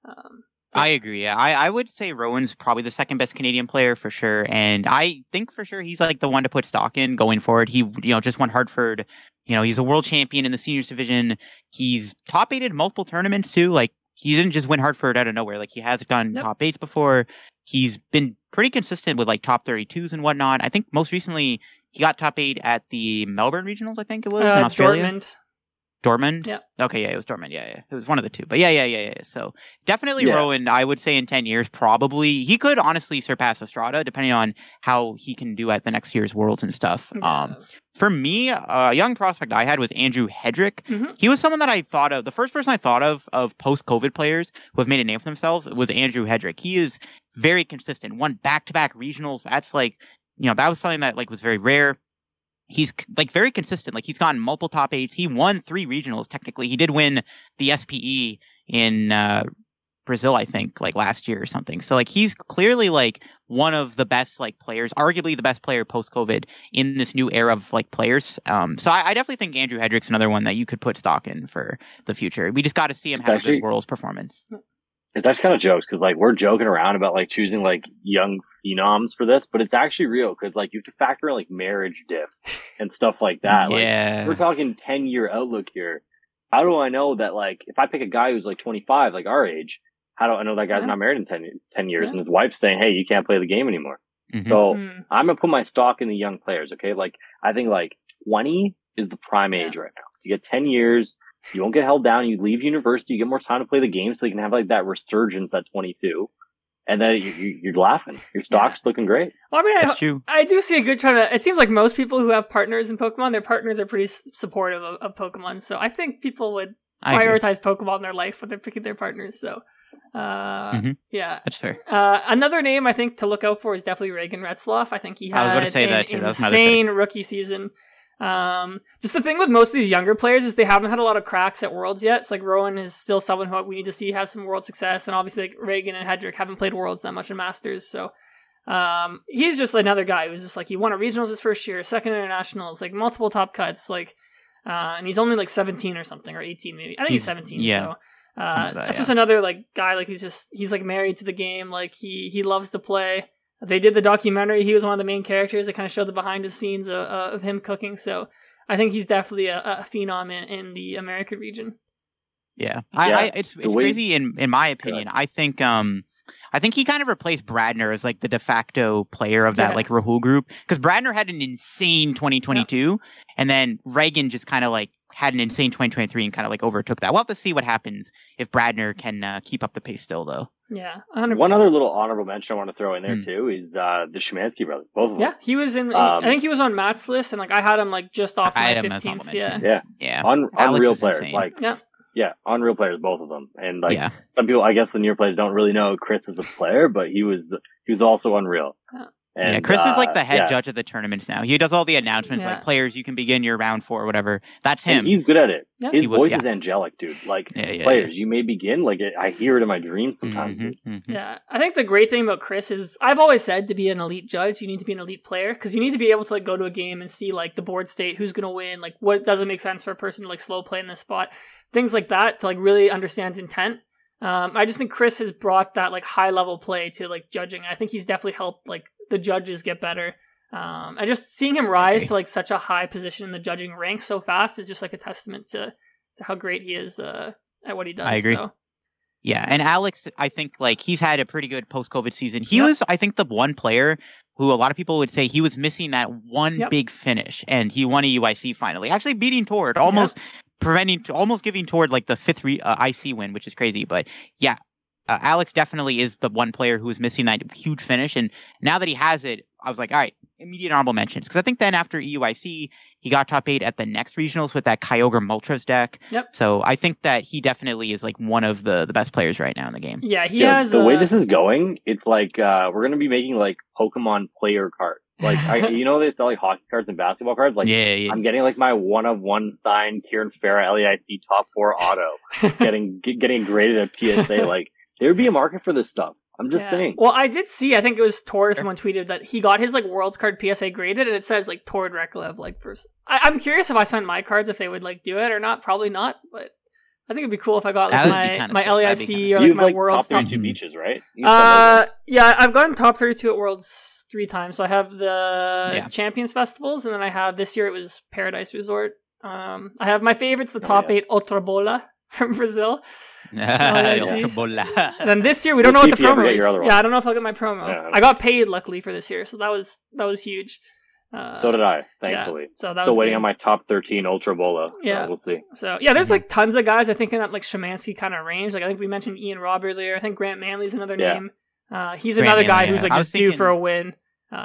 I agree. Yeah, I would say Rowan's probably the second best Canadian player for sure, and I think for sure he's like the one to put stock in going forward. He just won Hartford. He's a world champion in the seniors division. He's top 8 in multiple tournaments too. Like he didn't just win Hartford out of nowhere. Like he has done top 8s before. He's been pretty consistent with like top 32s and whatnot. I think most recently he got top 8 at the Melbourne Regionals. I think it was in Australia. Dortmund? Yeah. Okay, yeah, it was Dortmund. Yeah. It was one of the two. But yeah. So definitely Rowan, I would say in 10 years, probably, he could honestly surpass Estrada, depending on how he can do at the next year's Worlds and stuff. Yeah. For me, a young prospect I had was Andrew Hedrick. Mm-hmm. He was someone that I thought of. The first person I thought of post-COVID players who have made a name for themselves was Andrew Hedrick. He is very consistent. Won back-to-back regionals. That's like, that was something that like was very rare. He's like very consistent. Like he's gotten multiple top 8s. He won 3 regionals technically. He did win the SPE in Brazil, I think, like last year or something. So like he's clearly like one of the best like players, arguably the best player post COVID in this new era of like players. So I definitely think Andrew Hedrick's another one that you could put stock in for the future. We just got to see him have a good Worlds performance. It's actually kind of jokes because like we're joking around about like choosing like young phenoms for this, but it's actually real because like you have to factor in like marriage diff and stuff like that. Yeah. Like we're talking 10-year outlook here. How do I know that like if I pick a guy who's like 25, like our age, how do I know that guy's not married in 10 years and his wife's saying, hey, you can't play the game anymore? Mm-hmm. So I'm going to put my stock in the young players. Okay. Like I think like 20 is the prime age right now. You get 10 years. You won't get held down. You leave university. You get more time to play the game, so you can have like that resurgence at 22, and then you're laughing. Your stock's looking great. Well, I mean, that's true. I do see a good try to. It seems like most people who have partners in Pokemon, their partners are pretty supportive of Pokemon. So I think people would prioritize Pokemon in their life when they're picking their partners. So, yeah, that's fair. Another name I think to look out for is definitely Reagan Retzloff. I think he had an insane rookie season. Just the thing with most of these younger players is they haven't had a lot of cracks at Worlds yet. So like Rowan is still someone who we need to see have some World success, and obviously like Reagan and Hedrick haven't played Worlds that much in Masters. So he's just another guy who's just like he won a regionals his first year, second internationals, like multiple top cuts, like and he's only like 17 or something, or 18 maybe. I think he's 17. Yeah. So that's just another like guy like he's like married to the game. Like he loves to play. They did the documentary. He was one of the main characters. They kind of showed the behind the scenes of him cooking. So I think he's definitely a phenom in the American region. Yeah. It's crazy in my opinion. I think he kind of replaced Bradner as like the de facto player of that like Rahul group, because Bradner had an insane 2022 and then Reagan just kind of like had an insane 2023 and kind of like overtook that. We'll have to see what happens if Bradner can keep up the pace still though. Yeah, 100%. One other little honorable mention I want to throw in there too is the Szymanski brothers, both of them. Yeah, he was in. I think he was on Matt's list, and like I had him like just off my 15th. Yeah. Unreal players, insane. Unreal players, both of them. And like some people, I guess the near players don't really know Chris as a player, but he was also unreal. And, Chris is like the head judge of the tournaments now. He does all the announcements, like players you can begin your round for, or whatever. That's him. And he's good at it. Yeah. His voice is angelic, dude. Like players, you may begin. Like I hear it in my dreams sometimes. Yeah, I think the great thing about Chris is I've always said to be an elite judge, you need to be an elite player because you need to be able to like go to a game and see like the board state, who's going to win, like what doesn't make sense for a person to like slow play in this spot, things like that to like really understand intent. I just think Chris has brought that like high level play to like judging. I think he's definitely helped like the judges get better. I just seeing him rise to like such a high position in the judging ranks so fast is just like a testament to how great he is at what he does. I agree. So. Yeah, and Alex, I think like he's had a pretty good post-COVID season. He was, I think, the one player who a lot of people would say he was missing that one big finish, and he won a UIC finally, actually beating Tord, almost giving Tord like the 5th IC win, which is crazy. But yeah, Alex definitely is the one player who was missing that huge finish, and now that he has it, I was like, all right, immediate honorable mentions. Because I think then after EUIC, he got top 8 at the next regionals with that Kyogre Moltres deck. Yep. So I think that he definitely is like one of the best players right now in the game. Yeah, he has. The way this is going, it's like we're going to be making like Pokemon player cards. Like, they sell like hockey cards and basketball cards. Like, I'm getting like my 1-of-1 signed Kieran Farah LEIC top 4 auto, getting graded at PSA. Like, there would be a market for this stuff. I'm just saying. Well, I did see. I think it was Tord. Someone tweeted that he got his like Worlds card PSA graded, and it says like Tord Reklev. Like, I'm curious if I sent my cards if they would like do it or not. Probably not, but I think it'd be cool if I got like my LAIC or like my Worlds top 32 beaches, right? Yeah, I've gotten top 32 at Worlds 3 times. So I have the Champions Festivals, and then I have this year it was Paradise Resort. I have my favorites, the top 8 Outra Bola from Brazil. Then this year we don't know what the promo is. I don't know if I'll get my promo. Yeah, I got paid luckily for this year, so that was huge. So did I, thankfully. Yeah, so that was still waiting on my top 13 Outra Bola. Yeah, so we'll see. So yeah, there's like tons of guys I think in that like Szymanski kind of range. Like I think we mentioned Ian Robb earlier. I think Grant Manley's another name. He's another guy who's like just due for a win.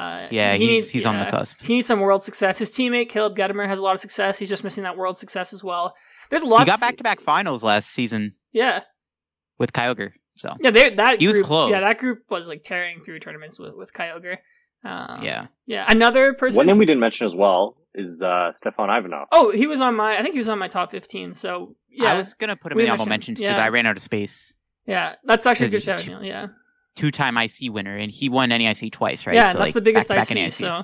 He's on the cusp. He needs some world success. His teammate Caleb Gedimer has a lot of success. He's just missing that world success as well. There's lots. He got back-to-back finals last season. Yeah. With Kyogre. So he was close. Yeah, that group was like tearing through tournaments with Kyogre. Yeah. Another person. One name we didn't mention as well is Stefan Ivanov. Oh, he was on I think he was on my top 15. So yeah, I was gonna put him in the honorable mentions too, but I ran out of space. Yeah, that's actually a good shout. Yeah. 2-time IC winner, and he won NEIC twice, right? Yeah, so that's the biggest IC. So.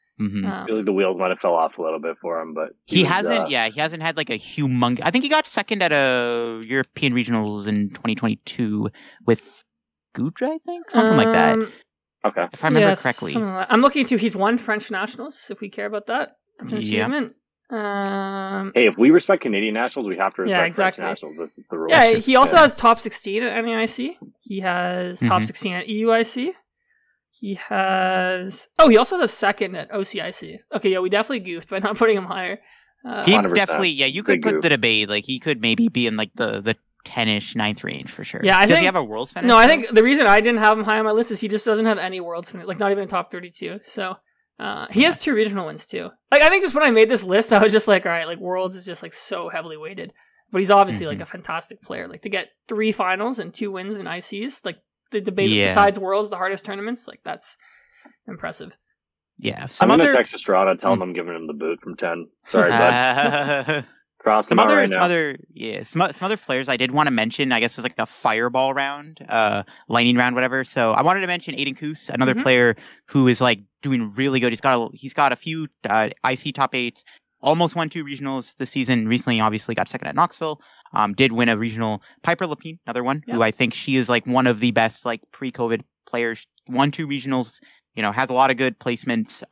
I feel like the wheels might have fell off a little bit for him, but he hasn't. He hasn't had like a humongous. I think he got second at a European regionals in 2022 with Gudra, I think, something like that. Okay, if I remember correctly. I'm looking to. He's won French nationals. If we care about that, that's an achievement. Hey, if we respect Canadian nationals, we have to respect French nationals. That's just the rule. Yeah, he also has top 16 at NEIC. He has top 16 at EUIC. He has... he also has a second at OCIC. Okay, yeah, we definitely goofed by not putting him higher. He definitely... Yeah, you could put the debate. Like, he could maybe be in, like, the 10-ish, 9th range for sure. Yeah, Does he have a Worlds finish? No, I think the reason I didn't have him high on my list is he just doesn't have any Worlds finish. Like, not even a top 32. So, he has 2 regional wins, too. Like, I think just when I made this list, I was just like, all right, like, Worlds is just, like, so heavily weighted. But he's obviously, like, a fantastic player. Like, to get 3 finals and 2 wins in ICs, like, the debate besides Worlds, the hardest tournaments, like that's impressive. Yeah, I'm gonna text Estrada, tell him I'm giving him the boot from 10. Sorry, bud. Cross him out right now. Some other players I did want to mention. I guess there's like a fireball round, lightning round, whatever. So I wanted to mention Aiden Koos, another player who is like doing really good. He's got a few IC top 8s. Almost won 2 regionals this season. Recently, obviously, got second at Knoxville. Did win a regional. Piper Lapine, another one, who I think she is like one of the best like pre-COVID players. Won 2 regionals. Has a lot of good placements.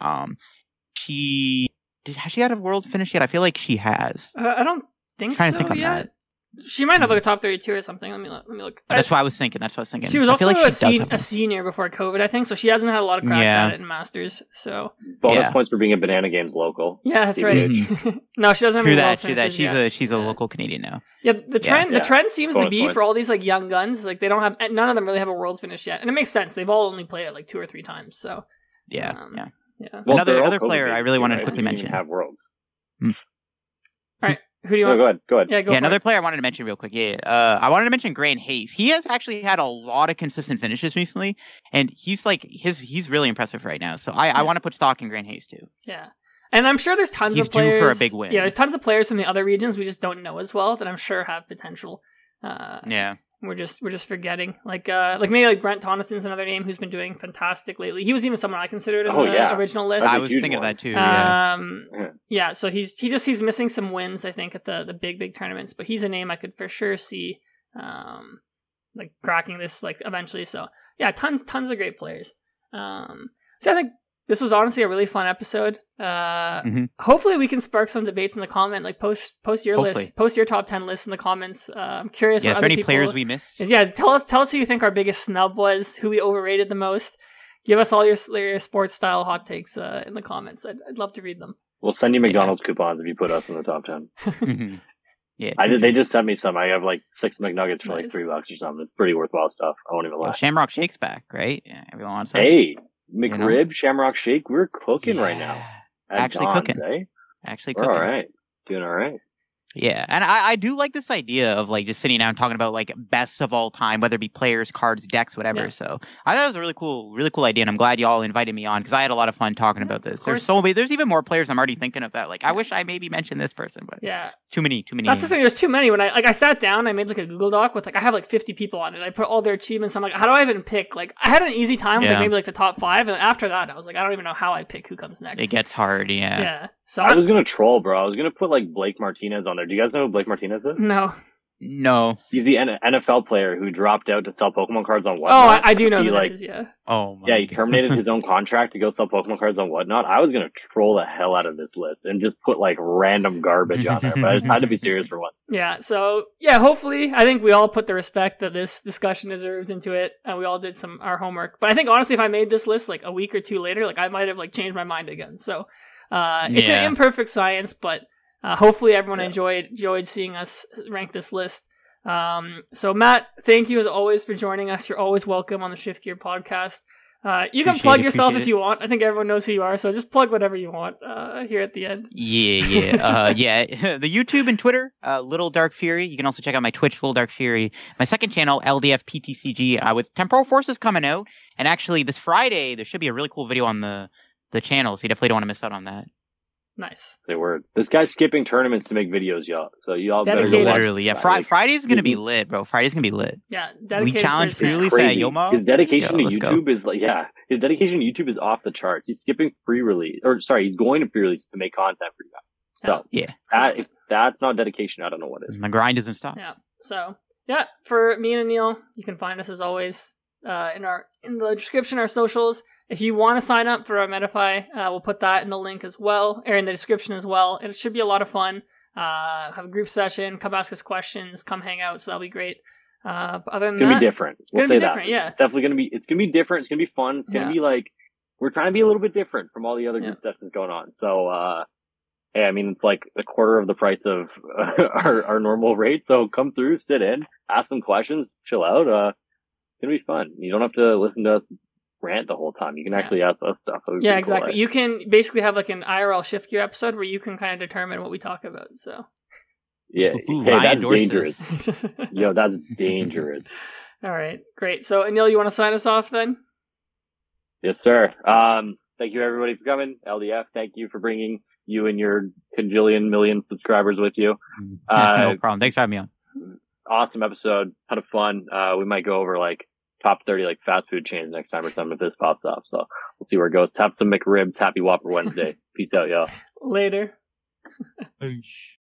Has she had a world finish yet? I feel like she has. I don't think so yet. She might have like a top 32 or something. Let me look. That's what I was thinking. She was also a senior before COVID, I think, so she hasn't had a lot of cracks at it in Masters. So bonus points for being a Banana Games local. Yeah, that's right. No, she doesn't have any world finishes yet. She's a local Canadian now. Yeah, the trend seems to be for all these like young guns, like none of them really have a world's finish yet, and it makes sense. They've all only played it like 2 or 3 times. So yeah. Well, another player I really wanted to quickly mention. Have worlds. All right. Who do you want? Go ahead. Yeah, another player I wanted to mention real quick. I wanted to mention Grant Hayes. He has actually had a lot of consistent finishes recently, and he's really impressive right now. So I want to put stock in Grant Hayes too. Yeah, and I'm sure there's tons of players. He's due for a big win. Yeah, there's tons of players from the other regions we just don't know as well that I'm sure have potential. We're just forgetting. Like maybe like Brent Tonnison's another name who's been doing fantastic lately. He was even someone I considered in the original list. I was thinking of that too. So he's missing some wins, I think, at the big tournaments, but he's a name I could for sure see like cracking this like eventually. So yeah, tons of great players. So I think this was honestly a really fun episode. Hopefully we can spark some debates in the comment. Like post your list, post your top 10 list in the comments. I'm curious. Yeah, is there any players we missed? Tell us who you think our biggest snub was, who we overrated the most. Give us all your sports style hot takes in the comments. I'd love to read them. We'll send you McDonald's coupons if you put us in the top 10. Yeah, they just sent me some. I have like 6 McNuggets for like $3 or something. It's pretty worthwhile stuff. I won't even lie. Shamrock Shake's back, right? Yeah, everyone wants that. Hey. McRib, Shamrock Shake, we're cooking right now. Actually cooking. We're all right. Doing all right. Yeah, and I do like this idea of like just sitting down and talking about like best of all time, whether it be players, cards, decks, whatever. Yeah. So I thought it was a really cool idea, and I'm glad y'all invited me on because I had a lot of fun talking about this. There's even more players I'm already thinking of that. Like I wish I maybe mentioned this person, but too many. That's names. The thing. There's too many. When I sat down, I made like a Google Doc with like I have like 50 people on it. I put all their achievements. I'm like, how do I even pick? Like I had an easy time with like, maybe like the top 5, and after that, I was like, I don't even know how I pick who comes next. It gets hard. Yeah. Yeah. So I was gonna troll, bro. I was gonna put like Blake Martinez on there. Do you guys know who Blake Martinez is? No. He's the NFL player who dropped out to sell Pokemon cards on Whatnot. Oh, I do know who that is, yeah. Oh, my yeah, he terminated his own contract to go sell Pokemon cards on Whatnot. I was going to troll the hell out of this list and just put, like, random garbage on there, but I just had to be serious for once. Yeah, so, yeah, hopefully, I think we all put the respect that this discussion deserved into it, and we all did our homework. But I think, honestly, if I made this list, like, a week or two later, like, I might have, like, changed my mind again. So, it's an imperfect science, but hopefully everyone enjoyed seeing us rank this list. So Matt, thank you as always for joining us. You're always welcome on the Shift Gear podcast. You can plug yourself if you want. I think everyone knows who you are, so just plug whatever you want here at the end. Yeah. The YouTube and Twitter, Little Dark Fury. You can also check out my Twitch, Little Dark Fury. My second channel, LDF PTCG, with Temporal Forces coming out. And actually, this Friday, there should be a really cool video on the channel, so you definitely don't want to miss out on that. Nice. Say word. This guy's skipping tournaments to make videos, y'all. So y'all better go watch. Literally, yeah. Friday's gonna be lit, bro. Friday's gonna be lit. Yeah. We challenge purely say Yomo. His dedication to YouTube is like, his dedication to YouTube is off the charts. He's skipping pre-release, he's going to pre-release to make content for you guys. So if that's not dedication, I don't know what is. The grind doesn't stop. Yeah. So for me and Anil, you can find us as always in the description, our socials. If you want to sign up for our Metafy, we'll put that in the link as well, or in the description as well. It should be a lot of fun. Have a group session, come ask us questions, come hang out, so that'll be great. Other than it's gonna be different. We'll say that. Yeah. It's definitely gonna be. It's gonna be different. It's gonna be fun. It's gonna be like we're trying to be a little bit different from all the other group sessions going on. So, I mean, it's like a quarter of the price of our normal rate. So come through, sit in, ask some questions, chill out. It's gonna be fun. You don't have to listen to us rant the whole time. You can actually ask us stuff. Yeah, exactly. Cool. You can basically have like an IRL Shift Gear episode where you can kind of determine what we talk about. So yeah, that's dangerous. Yo, that's dangerous. All right, great. So Anil, you want to sign us off then? Yes, sir. Thank you everybody for coming. LDF, thank you for bringing you and your cajillion million subscribers with you. No problem. Thanks for having me on. Awesome episode. Ton of fun. We might go over like top 30 like fast food chains next time or something if this pops up. So we'll see where it goes. Tap some McRibs. Happy Whopper Wednesday. Peace out, y'all. Later.